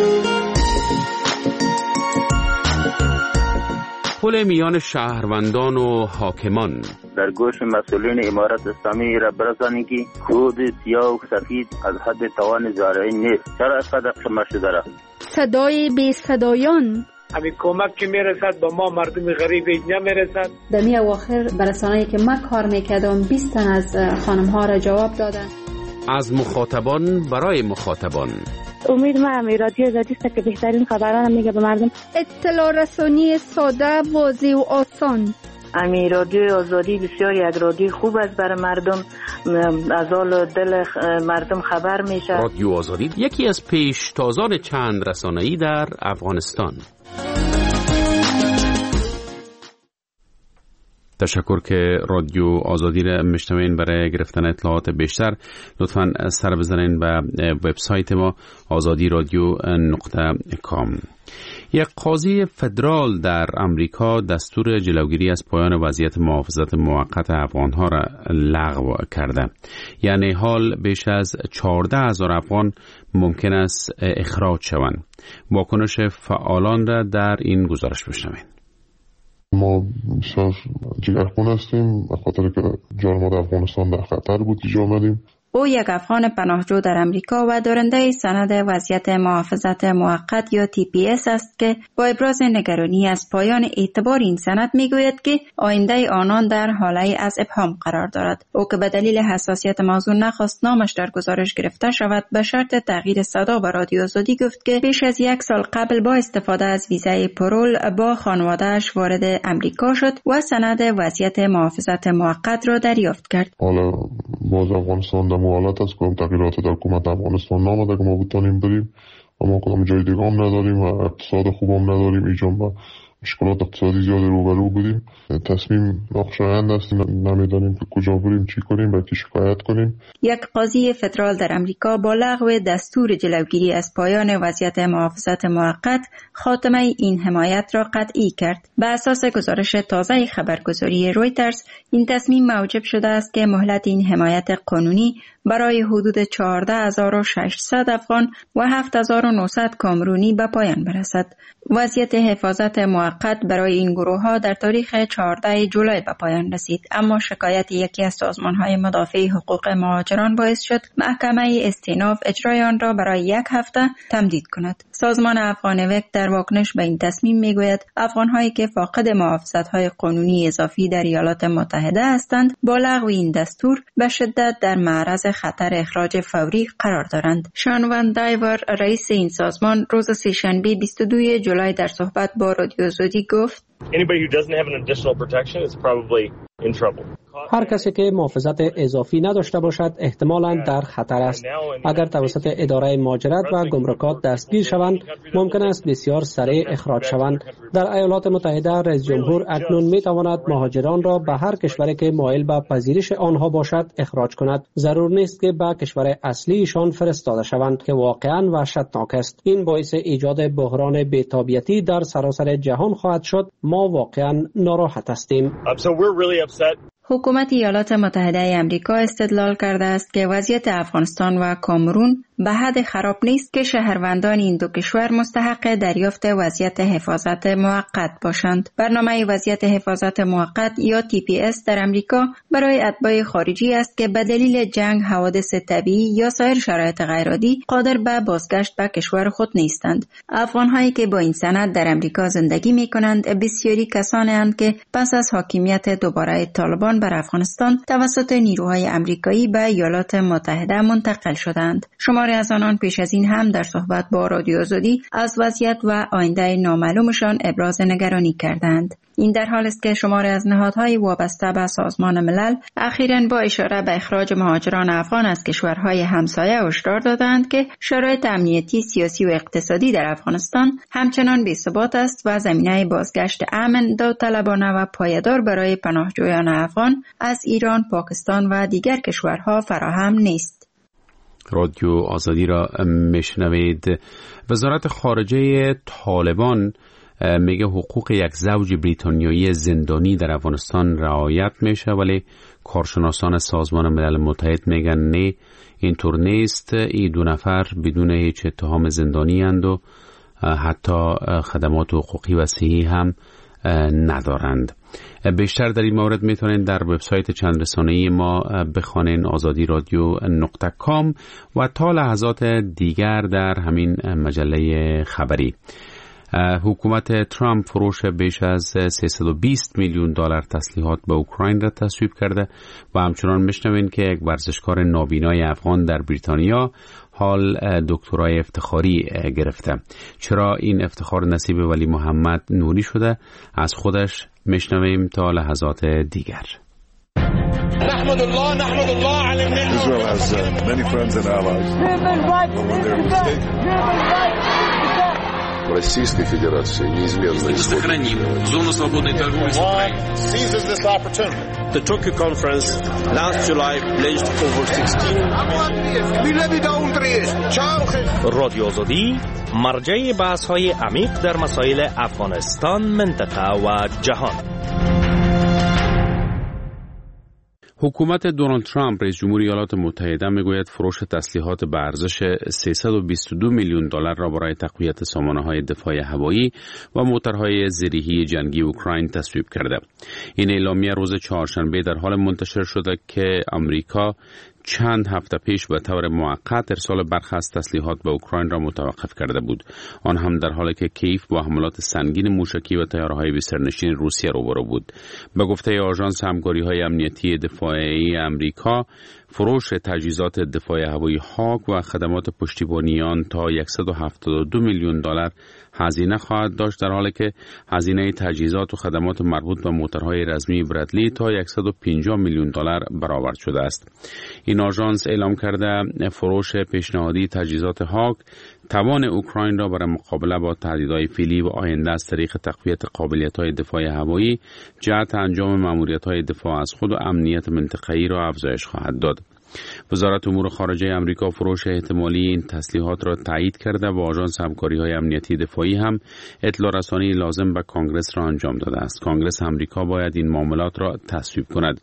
پل میان شهروندان و حاکمان در گوش مسئولین امارت اسلامی را برسانید که خود سیاه و سفید از حد توان زارعین نیست. چرا اینقدر شما شده را؟ صدای بی صدایان همین کمک که میرسد با ما مردم غریب نمیرسد. در می اواخر برسانه‌ای که من کار میکردم بیست تن از خانم ها را جواب دادن. از مخاطبان برای مخاطبان. امید من رادیو آزادی است که بهترین خبران میگه به مردم. اطلاع رسانی ساده، واضح و آسان. امی رادیو آزادی بسیار یک رادیو خوب است برای مردم، از حال دل مردم خبر میشه. رادیو آزادی یکی از پیشتازان چند رسانه‌ای در افغانستان. تشکر که رادیو آزادی را میشنوین. برای گرفتن اطلاعات بیشتر لطفاً سر بزنین به وبسایت ما آزادی رادیو نقطه کام. یک قاضی فدرال در امریکا دستور جلوگیری از پایان وضعیت محافظت موقت افغانها را لغو کرده. یعنی حال بیش از چهارده هزار افغان ممکن است اخراج شوند. واکنش فعالان را در این گزارش بشنوین. ما بسیار جگرخون هستیم به خاطر که جان ما در افغانستان در خطر بود که آمدیم. او یک افغان پناهجو در امریکا و دارنده سند وضعیت محافظت موقت یا تی پی اس است که با ابراز نگرانی از پایان اعتبار این سند میگوید که آینده آنان در حاله از ابهام قرار دارد. او که به دلیل حساسیت موضوع نخواست نامش در گزارش گرفته شود، به شرط تغییر صدا به رادیو آزادی گفت که بیش از یک سال قبل با استفاده از ویزای پرول با خانواده‌اش وارد امریکا شد و سند وضعیت محافظت موقت را دریافت کرد. حالا باز افغانستان در حالت است که تغییرات در حکومت افغانستان نامده که ما بتانیم بریم و ما کدام جای دیگه هم نداریم و اقتصاد خوب هم نداریم، ایجان با مشکلات اقتصادی زیاد روبرو بودیم. تصمیم ناخوشایند است، نمیدانیم که کجا بریم، چی کنیم، با کی شکایت کنیم. یک قاضی فدرال در امریکا با لغو دستور جلوگیری از پایان وضعیت محافظت موقت خاتمه این حمایت را قطعی کرد. بر اساس گزارش تازه خبرگزاری رویترز، این تصمیم موجب شده است که مهلت این حمایت قانونی برای حدود چهارده هزار و ششصد افغان و هفت هزار و نهصد کامرونی به پایان برسد. وضعیت حفاظت موقت برای این گروه ها در تاریخ چهاردهم جولای به پایان رسید، اما شکایت یکی از سازمان های مدافع حقوق مهاجران باعث شد محکمه استیناف اجرای آن را برای یک هفته تمدید کند. سازمان افغان وک در واکنش به این تصمیم میگوید افغان هایی که فاقد محافظت های قانونی اضافی در ایالات متحده هستند با لغو این دستور به شدت در معرض خطر اخراج فوری قرار دارند. شان وان دایور، رئیس این سازمان، روز سه‌شنبه بیست و دوم جولای در صحبت با رادیو آزادی گفت: هر کسی که محافظت اضافی نداشته باشد احتمالاً در خطر است. اگر توسط اداره مهاجرت و گمرکات دستگیر شوند، ممکن است بسیار سریع اخراج شوند. در ایالات متحده رئیس جمهور اکنون می تواند مهاجران را به هر کشوری که مایل به پذیرش آنها باشد اخراج کند. ضرور نیست که به کشور اصلیشان فرستاده شوند که واقعاً وحشتناک است. این باعث ایجاد بحران بی‌تابیتی در سراسر جهان خواهد شد. ما واقعاً ناراحت هستیم. حکومت ایالات متحده آمریکا استدلال کرده است که وضعیت افغانستان و کامرون به حد خراب نیست که شهروندان این دو کشور مستحق دریافت وضعیت حفاظت موقت باشند. برنامه وضعیت حفاظت موقت یا تی پی اس در امریکا برای اتباع خارجی است که به دلیل جنگ، حوادث طبیعی یا سایر شرایط غیرعادی قادر به بازگشت به کشور خود نیستند. افغان‌هایی که با این سند در امریکا زندگی می‌کنند بسیاری کسانی اند که پس از حاکمیت دوباره طالبان بر افغانستان توسط نیروهای امریکایی به ایالات متحده منتقل شدند. شماری از آنان پیش از این هم در صحبت با رادیو آزادی از وضعیت و آینده نامعلومشان ابراز نگرانی کردند. این در حال است که شماری از نهادهای وابسته به سازمان ملل اخیراً با اشاره به اخراج مهاجران افغان از کشورهای همسایه هشدار دادند که شرایط امنیتی، سیاسی و اقتصادی در افغانستان همچنان بی‌ثبات است و زمینه بازگشت امن، داوطلبانه و پایدار برای پناهجویان افغان از ایران، پاکستان و دیگر کشورها فراهم نیست. رادیو آزادی را میشنوید. وزارت خارجه طالبان میگه حقوق یک زوج بریتانیایی زندانی در افغانستان رعایت میشه، ولی کارشناسان سازمان ملل متحد میگن نه، اینطور نیست. این دو نفر بدون هیچ اتهام زندانی اند و حتی خدمات حقوقی و صحی هم ندارند. بیشتر در این مورد میتونید در وبسایت چند رسانه‌ای ما بخوانید آزادی رادیو نقطه کام و تا لحظات دیگر در همین مجله خبری. حکومت ترامپ فروش بیش از سیصد و بیست میلیون دلار تسلیحات به اوکراین را تصویب کرده و همچنان میشنوین که یک ورزشکار نابینای افغان در بریتانیا حال دکترای افتخاری گرفته. چرا این افتخار نصیب ولی محمد نوری شده؟ از خودش میشنویم تا لحظات دیگر. نحمد الله نحمد الله على النعمة. Israel has uh, many friends and allies. Российской Федерации неизбежно сохраним зону свободной торговли с Украиной. Seizes this opportunity. The Tokyo conference last July pledged over sixteen رادیو آزادی مرجع بحث‌های عمیق در مسائل افغانستان، منطقه و جهان. حکومت دونالد ترامپ رئیس جمهور ایالات متحده میگوید فروش تسلیحات به ارزش سیصد و بیست و دو میلیون دلار را برای تقویت سامانه‌های دفاع هوایی و موتورهای زیرهی جنگی اوکراین تصویب کرده. این اعلامیه روز چهارشنبه در حال منتشر شده که آمریکا چند هفته پیش به طور موقت ارسال برخی از تسلیحات به اوکراین را متوقف کرده بود، آن هم در حالی که کیف با حملات سنگین موشکی و طیاره‌های بی‌سرنشین روسیه روبرو بود. به گفته آژانس همکاری‌های امنیتی دفاعی آمریکا، فروش تجهیزات دفاع هوایی هاک و خدمات پشتیبانی آن تا صد و هفتاد و دو میلیون دلار هزینه خواهد داشت، در حالی که هزینه تجهیزات و خدمات مربوط به موتورهای رزمی برادلی تا صد و پنجاه میلیون دلار برآورد شده است. این آژانس اعلام کرده فروش پیشنهادی تجهیزات هاک توان اوکراین را برای مقابله با تهدیدهای فعلی و آینده از طریق تقویت قابلیت‌های دفاع هوایی جهت انجام مأموریت‌های دفاع از خود و امنیت منطقه‌ای را افزایش خواهد داد. وزارت امور خارجه آمریکا فروش احتمالی این تسلیحات را تایید کرده و آژانس همکاری‌های امنیتی دفاعی هم اطلاع رسانی لازم به کانگرس را انجام داده است. کانگرس آمریکا باید این معاملات را تصویب کند.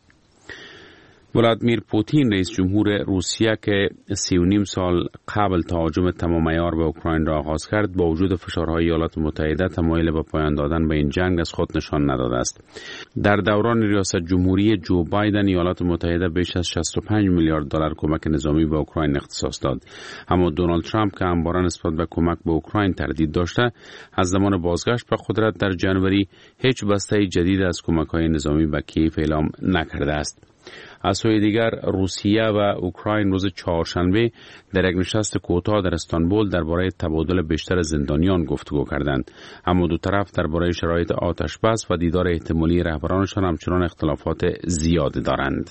ولادیمیر پوتین رئیس جمهور روسیه که سی و نیم سال قبل تهاجم تمام عیار به اوکراین را آغاز کرد، با وجود فشارهای ایالات متحده تمایل به پایان دادن به این جنگ از خود نشان نداده است. در دوران ریاست جمهوری جو بایدن ایالات متحده بیش از شصت و پنج میلیارد دلار کمک نظامی به اوکراین اختصاص داد، اما دونالد ترامپ که همواره نسبت به کمک به اوکراین تردید داشته، از زمان بازگشت به قدرت در جنوری هیچ بسته جدید از کمک‌های نظامی به کیف اعلام نکرده است. از سوی دیگر روسیه و اوکراین روز چهارشنبه در یک نشست کوتاه در استانبول درباره تبادل بیشتر زندانیان گفتگو کردند، اما دو طرف درباره شرایط آتش بس و دیدار احتمالی رهبرانشان همچنان اختلافات زیادی دارند.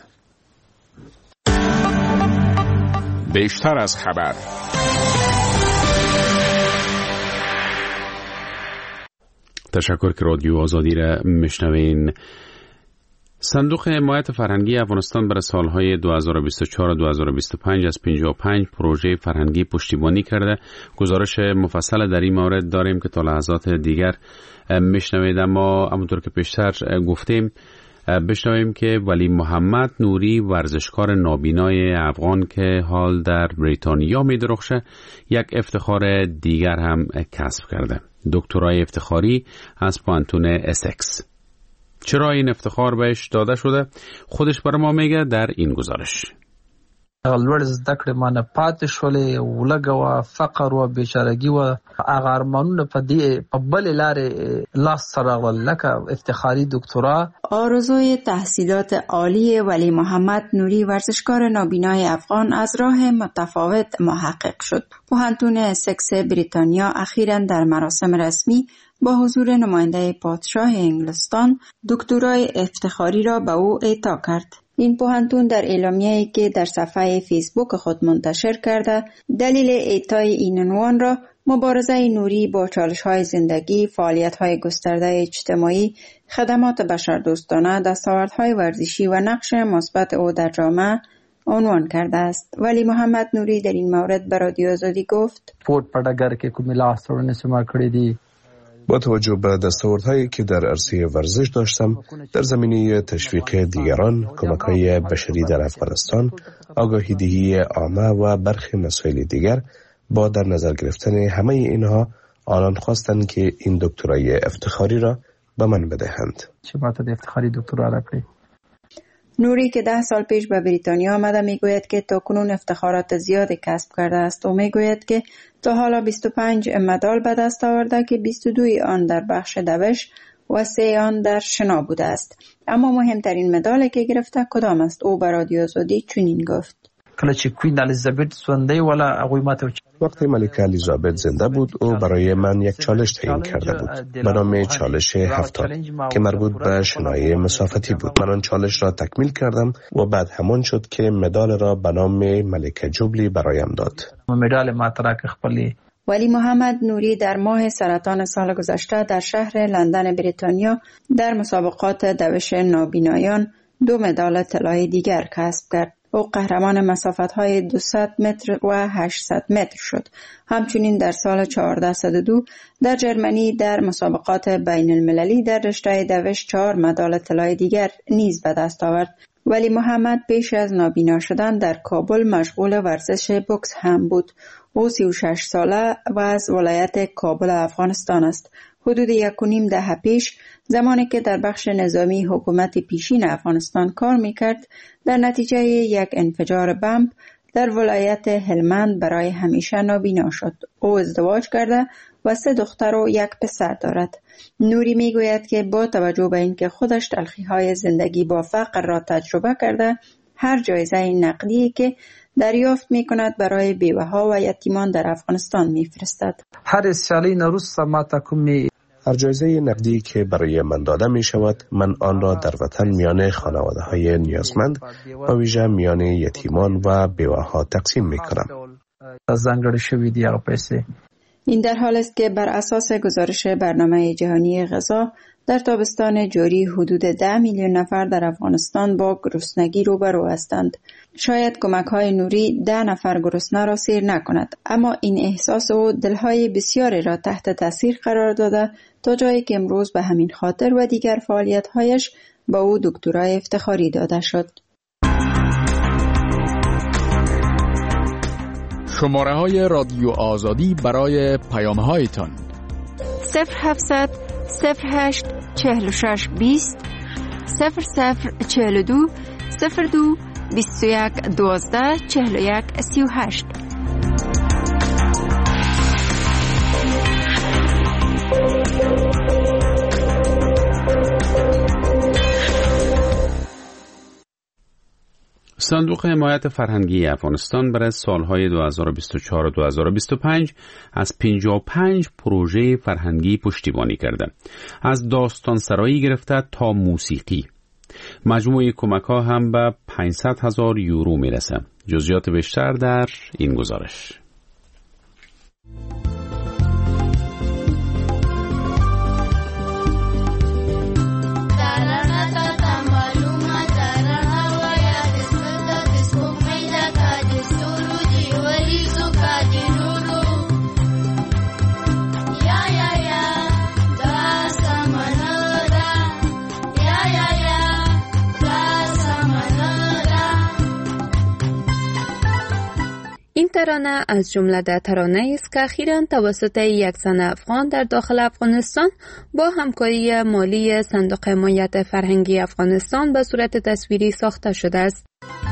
بیشتر از خبر. تشکر که رادیو آزادی را میشنوین. صندوق حمایت فرهنگی افغانستان برای سالهای دو هزار و بیست و چهار و دو هزار و بیست و پنج از پنجاه و پنج پروژه فرهنگی پشتیبانی کرده. گزارش مفصل در این مورد داریم که تا لحظات دیگر میشنوید، اما همونطور که پیشتر گفتیم بشنویم که ولی محمد نوری ورزشکار نابینای افغان که حال در بریتانیا میدرخشه یک افتخار دیگر هم کسب کرده، دکترای افتخاری از پوهنتون اسکس. چرا این افتخار بهش داده شده؟ خودش برای ما میگه در این گزارش. لوړ زده کړې مانه پاتې شولې، ولږه و فقر و بیچارگی و هغه ارمانونه په دې په بلې لارې لاس سره راغلل لکه افتخاري دکترا. آرزوی تحصیلات عالی ولی محمد نوری ورزشکار نابینای افغان از راه متفاوت محقق شد. پوهنتون اسکس بریتانیا اخیراً در مراسم رسمی با حضور نماینده پادشاه انگلستان دکترای افتخاری را به او اعطا کرد. این پوهنتون در اعلامیه‌ای که در صفحه فیسبوک خود منتشر کرده دلیل اعطای این عنوان را مبارزه نوری با چالش‌های زندگی، فعالیت‌های گسترده اجتماعی، خدمات بشردوستانه، دستاوردهای ورزشی و نقش مثبت او در جامعه عنوان کرده است. ولی محمد نوری در این مورد به رادیو آزادی گفت: سپورت په ډګر کې کومې لاسته راوړنې کړې دي. با توجه به دستاوردهایی که در عرصه ورزش داشتم، در زمینه تشویق دیگران، کمک‌های بشری در افغانستان، آگاهی دهی عامه و برخی مسائل دیگر، با در نظر گرفتن همه اینها آنان خواستند که این دکترای افتخاری را به من بدهند. چه ماته افتخاری دکترا را کړی. نوری که ده سال پیش به بریتانیا آمده میگوید که تاکنون افتخارات زیادی کسب کرده است و میگوید که تا حالا بیست و پنج مدال به دست آورده که بیست و دو آن در بخش دوش و سه آن در شنا بوده است. اما مهمترین مدالی که گرفته کدام است؟ او به رادیو آزادی چنین گفت: کله چې کوین الیزابت سونده ولا هغوی ماته وقتی ملکه الیزابت زنده بود او برای من یک چالش تعیین کرده بود به نام چالش هفتاد که مربوط به شنای مسافتی بود. من آن چالش را تکمیل کردم و بعد همان شد که مدال را به نام ملکه جوبلی برایم داد. مدال ماترا که خپلی ولی محمد نوری در ماه سرطان سال گذشته در شهر لندن بریتانیا در مسابقات دوش نابینایان دو مدال طلایی دیگر کسب کرد. او قهرمان مسافت‌های دویست متر و هشتصد متر شد. همچنین در سال هزار و چهارصد و دو در جرمنی در مسابقات بین المللی در رشته دوش چهار مدال طلای دیگر نیز به دست آورد. ولی محمد پیش از نابینا شدن در کابل مشغول ورزش بوکس هم بود. او سی و شش ساله و از ولایت کابل افغانستان است. حدود یک و نیم دهه پیش زمانی که در بخش نظامی حکومت پیشین افغانستان کار میکرد در نتیجه یک انفجار بمب در ولایت هلمند برای همیشه نابینا شد. او ازدواج کرده و سه دختر و یک پسر دارد. نوری میگوید که با توجه به اینکه خودش تلخی‌های زندگی با فقر را تجربه کرده هر جایزه نقدی که دریافت می کند برای بیوه ها و یتیمان در افغانستان می فرستد. هر سالی نروس ما تکمی هر جایزه نقدی که برای من داده می شود من آن را در وطن میان خانواده های نیازمند و ویژه میان یتیمان و بیوه ها تقسیم می کنم. زنگار شوی دیگر پیسه. این در حال است که بر اساس گزارش برنامه جهانی غذا در تابستان جاری حدود ده میلیون نفر در افغانستان با گرسنگی روبرو هستند. شاید کمک‌های نوری ده نفر گرسنه را سیر نکند، اما این احساس او دلهای بسیاری را تحت تاثیر قرار داده تا جایی که امروز به همین خاطر و دیگر فعالیت‌هایش با او دکترای افتخاری داده شد. شماره های رادیو آزادی برای پیام هایتان صفر هفتصد صفر هشت چهل و شش بیست صفر صفر چهل و دو صفر دو بیست و یک دوازده چهل و یک سی و هشت. صندوق حمایت فرهنگی افغانستان برای سالهای دو هزار و بیست و چهار و دو هزار و بیست و پنج از پنجاه و پنج پروژه فرهنگی پشتیبانی کرده. از داستان سرایی گرفته تا موسیقی. مجموع کمک ها هم به پانصد هزار یورو میرسه. جزئیات بیشتر در این گزارش. این ترانه از جمله در ترانه است که اخیراً توسط یک زن افغان در داخل افغانستان با همکاری مالی صندوق حمایت فرهنگی افغانستان به صورت تصویری ساخته شده است.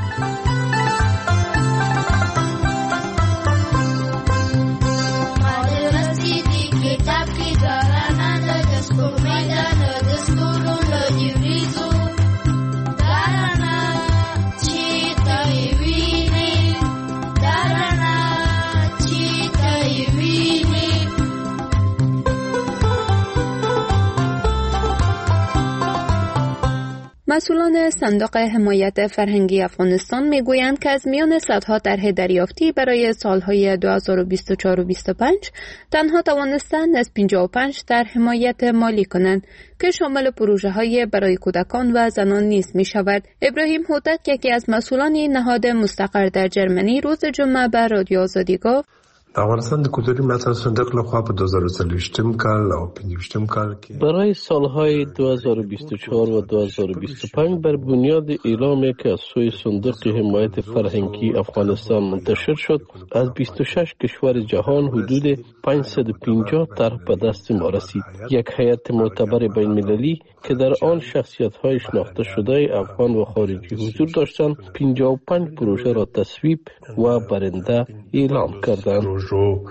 مسئولان صندوق حمایت فرهنگی افغانستان میگویند که از میان صدها طرح دریافتی برای سالهای دو هزار و بیست و چهار و بیست و پنج تنها توانستند از پنجاه و پنج طرح حمایت مالی کنند که شامل پروژه های برای کودکان و زنان نیز می شود. ابراهیم هوتک، یکی از مسئولان نهاد مستقر در جرمنی، روز جمعه به رادیو آزادی گفت: د افغانستان د کلتوري میراث صندوق لخوا په دو هزار و څلوېښتم کال او پنځویشتم کال کې برای سالهای دو هزار و بیست و چهار و دو هزار و بیست و پنج بر بنیاد اعلامی که از سوی صندوق حمایت فرهنگی افغانستان منتشر شد، از بیست و شش کشور جهان حدود پانصد و پنجاه طرح به دست ما رسید. یک هیئت معتبر بین المللی که در آن شخصیت‌های شناخته شده افغان و خارجی حضور داشتند، پنجاه و پنج پروژه را تصویب و برنده اعلام کردند. رو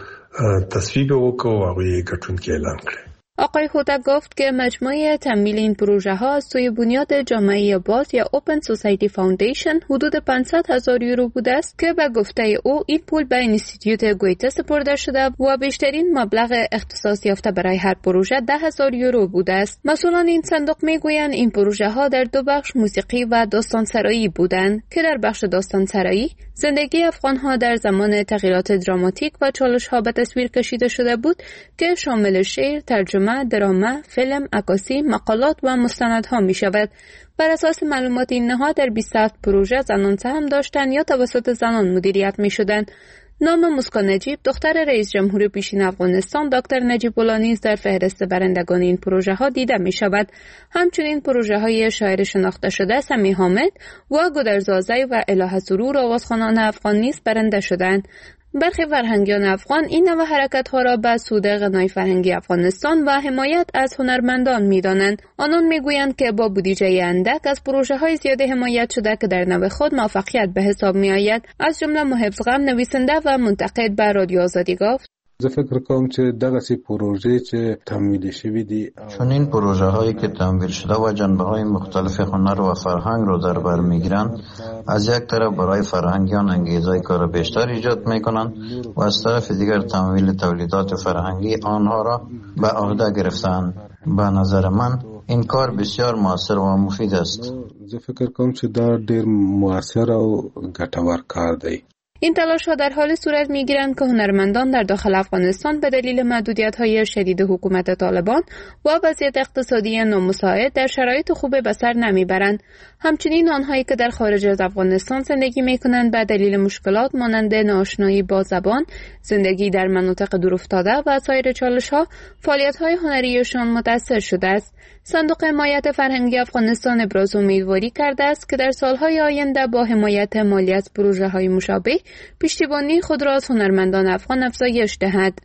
تصویب وکړو او یې ګټونکي اعلان کړ. آقای هوتک گفت که مجموعه تمویل این پروژه ها از سوی بنیاد جامعه باز یا اوپن سوسایتی فاوندیشن حدود پانصد هزار یورو بوده است که به گفته او این پول به اینستیتوت گویته سپرده شده و بیشترین مبلغ اختصاص یافته برای هر پروژه ده هزار یورو بوده است. مسئولان این صندوق میگویند این پروژه ها در دو بخش موسیقی و داستان سرایی بودند که در بخش داستان سرایی زندگی افغان ها در زمان تغییرات دراماتیک و چالش ها به تصویر کشیده شده بود که شامل شعر، ترجمه، دراما، فیلم، عکاسی، مقالات و مستندها می شود. بر اساس معلومات این نهاد در بیست و هفت پروژه زنان سهم داشتند یا توسط زنان مدیریت می شدند. نام مسکا نجیب دختر رئیس جمهور پیشین افغانستان دکتر نجیب الله نیز در فهرست برندگان این پروژه ها دیده می شود. همچنین پروژه های شاعر شناخته شده سمی حامد و گودرزازی و الهه سرور آوازخوانان افغان نیز برنده شدند. برخی فرهنگیان افغان این نوع حرکت‌ها را به سود غنای فرهنگی افغانستان و حمایت از هنرمندان می‌دانند. آنان می‌گویند که با بودجه اندک از پروژه‌های زیاده حمایت شده که در نوع خود موفقیت به حساب می‌آید. از جمله محب غم نویسنده و منتقد به رادیو آزادی گفت: زه فکر کوم چې دغه سي پروژې چې تمویل شوي دي چون این پروژه هایی که تمویل شده و جنبه های مختلف هنر و فرهنگ رو در بر میگیرند، از یک طرف برای فرهنگیان انگیزه کار بیشتر ایجاد میکنند و از طرف دیگر تمویل تولیدات فرهنگی آنها را به عهده گرفتند. به نظر من این کار بسیار موثر و مفید است. زه فکر کوم چې دا ډیر موثر او ګټور کار دی. این تلاش ها در حال صورت می گیرند که هنرمندان در داخل افغانستان به دلیل محدودیت های شدید حکومت طالبان و وضعیت اقتصادی نامساعد در شرایط خوب به سر نمی برند. همچنین آنهایی که در خارج از افغانستان زندگی می کنند به دلیل مشکلات مانند ناآشنایی با زبان، زندگی در مناطق دورافتاده و سایر چالش ها فعالیت های هنریشان متاثر شده است. صندوق حمایت فرهنگی افغانستان ابراز امیدواری کرده است که در سالهای آینده با حمایت مالی از پروژه‌های مشابه پشتیبانی خود را از هنرمندان افغان افزایش دهد.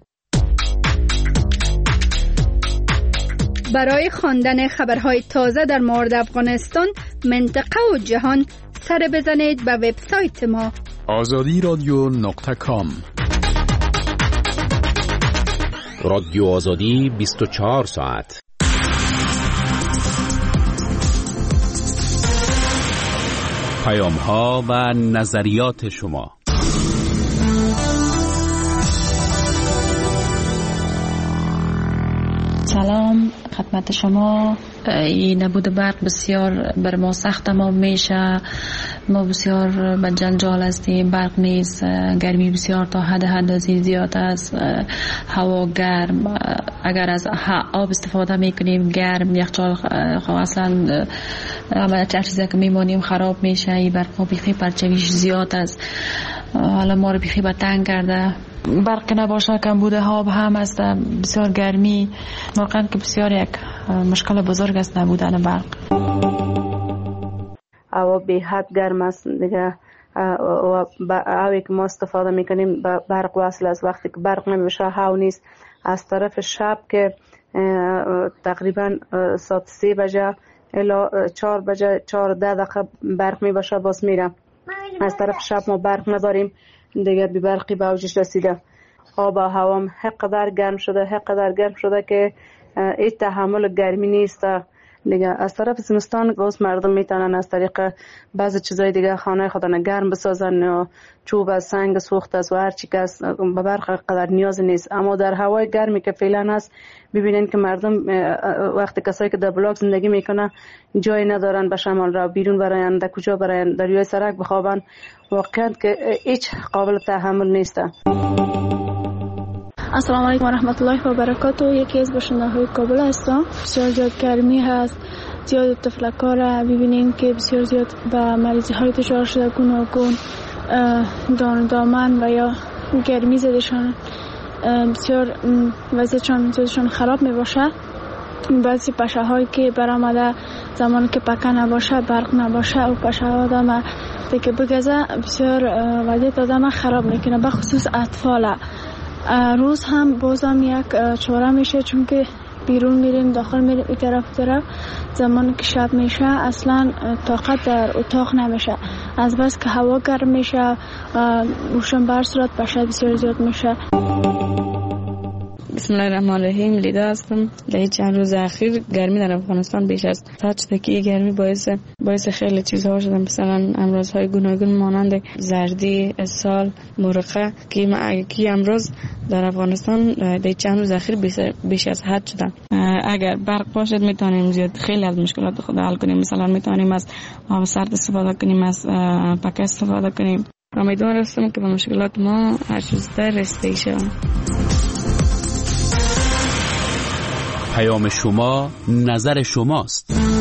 برای خواندن خبرهای تازه در مورد افغانستان، منطقه و جهان سر بزنید به وبسایت ما آزادی رادیو نقطه کام. رادیو آزادی بیست و چهار ساعت. پیام ها و نظریات شما. سلام خدمت شما. این نبود برق بسیار بر ما سخت ما میشه. ما بسیار به جنجال هستیم. برق نیست، گرمی بسیار تا حد حد زیاد است، هوا گرم. اگر از آب استفاده میکنیم گرم، یخچال اصلا هر چیزی که میمونیم خراب میشه. این برق بیخی پرچویش زیاد است. حالا ما رو بیخی به تنگ کرده. برق نباشه کمبود آب هم است، بسیار گرمی. واقعا که بسیار یک مشکل بزرگ است نبودن برق. هوا به حد گرم است دیگه و هایی که ما استفاده میکنیم برق وصل است. وقتی که برق نمیشه هوا نیست. از طرف شب که تقریبا ساعت سه بجه الا چهار بجه چهار ده دقیقه برق میباشه باز میرم. از طرف شب ما برق نداریم دیگه، بی برقی به اوجش رسیده. آب و هوام حقدر گرم شده حقدر گرم شده که هیچ تحمل گرمی نیست دیگه. از طرف زمستان باز مردم میتونن از طریق بعضی چیزای دیگه خانه خودن گرم بسازن، یا چوب از سنگ سوخت است و هر چی که به برق قدر نیاز نیست. اما در هوای گرمی که فعلا هست ببینین که مردم وقتی کسایی که در بلاک زندگی میکنن جای ندارن به شمال را بیرون براین، در کجا براین، در روی سرک بخوابن. واقعا که هیچ قابل تحمل نیست. السلام علیکم و رحمت الله و برکاته. یکی از باشنده‌های کابل هستم. بسیار زیاد گرمی هست، زیاد تفلک‌ها را ببینیم که بسیار زیاد به مریضی های دچار شده گوناگون، دان دامن و یا گرمی زدشان بسیار وضعشان زدشان خراب می باشه. بعضی پشه هایی که برآمده زمانی که پکه نباشه برق نباشه و پشه ها آدم دیگه بگذه بسیار وضعیت آدم خراب میکنه، به خصوص اطفال. روز هم بازم یک چاره میشه چون که بیرون میریم داخل میریم این طرف طرف، زمان که شب میشه اصلا طاقت در اتاق نمیشه، از بس که هوا گرم میشه روشن بر صورت پشه بسیار زیاد میشه. بسم الله الرحمن الرحیم. لیدا هستم. در چند روز اخیر گرمی در افغانستان بیش از حد شده که گرمی باعث باعث خیلی چیزها شده، مثلا امراضهای گوناگون مانند زردی، اسهال، مرقه که که امراض در افغانستان در چند روز اخیر بیش از حد شده. اگر برق باشد میتونیم زیاد خیلی از مشکلات خود حل کنیم، مثلا میتونیم از آب سرد استفاده کنیم، از پکه استفاده کنیم. امیدوار هستم که به مشکلات ما هر چه زودتر رسیدگی شود. پیام شما نظر شماست.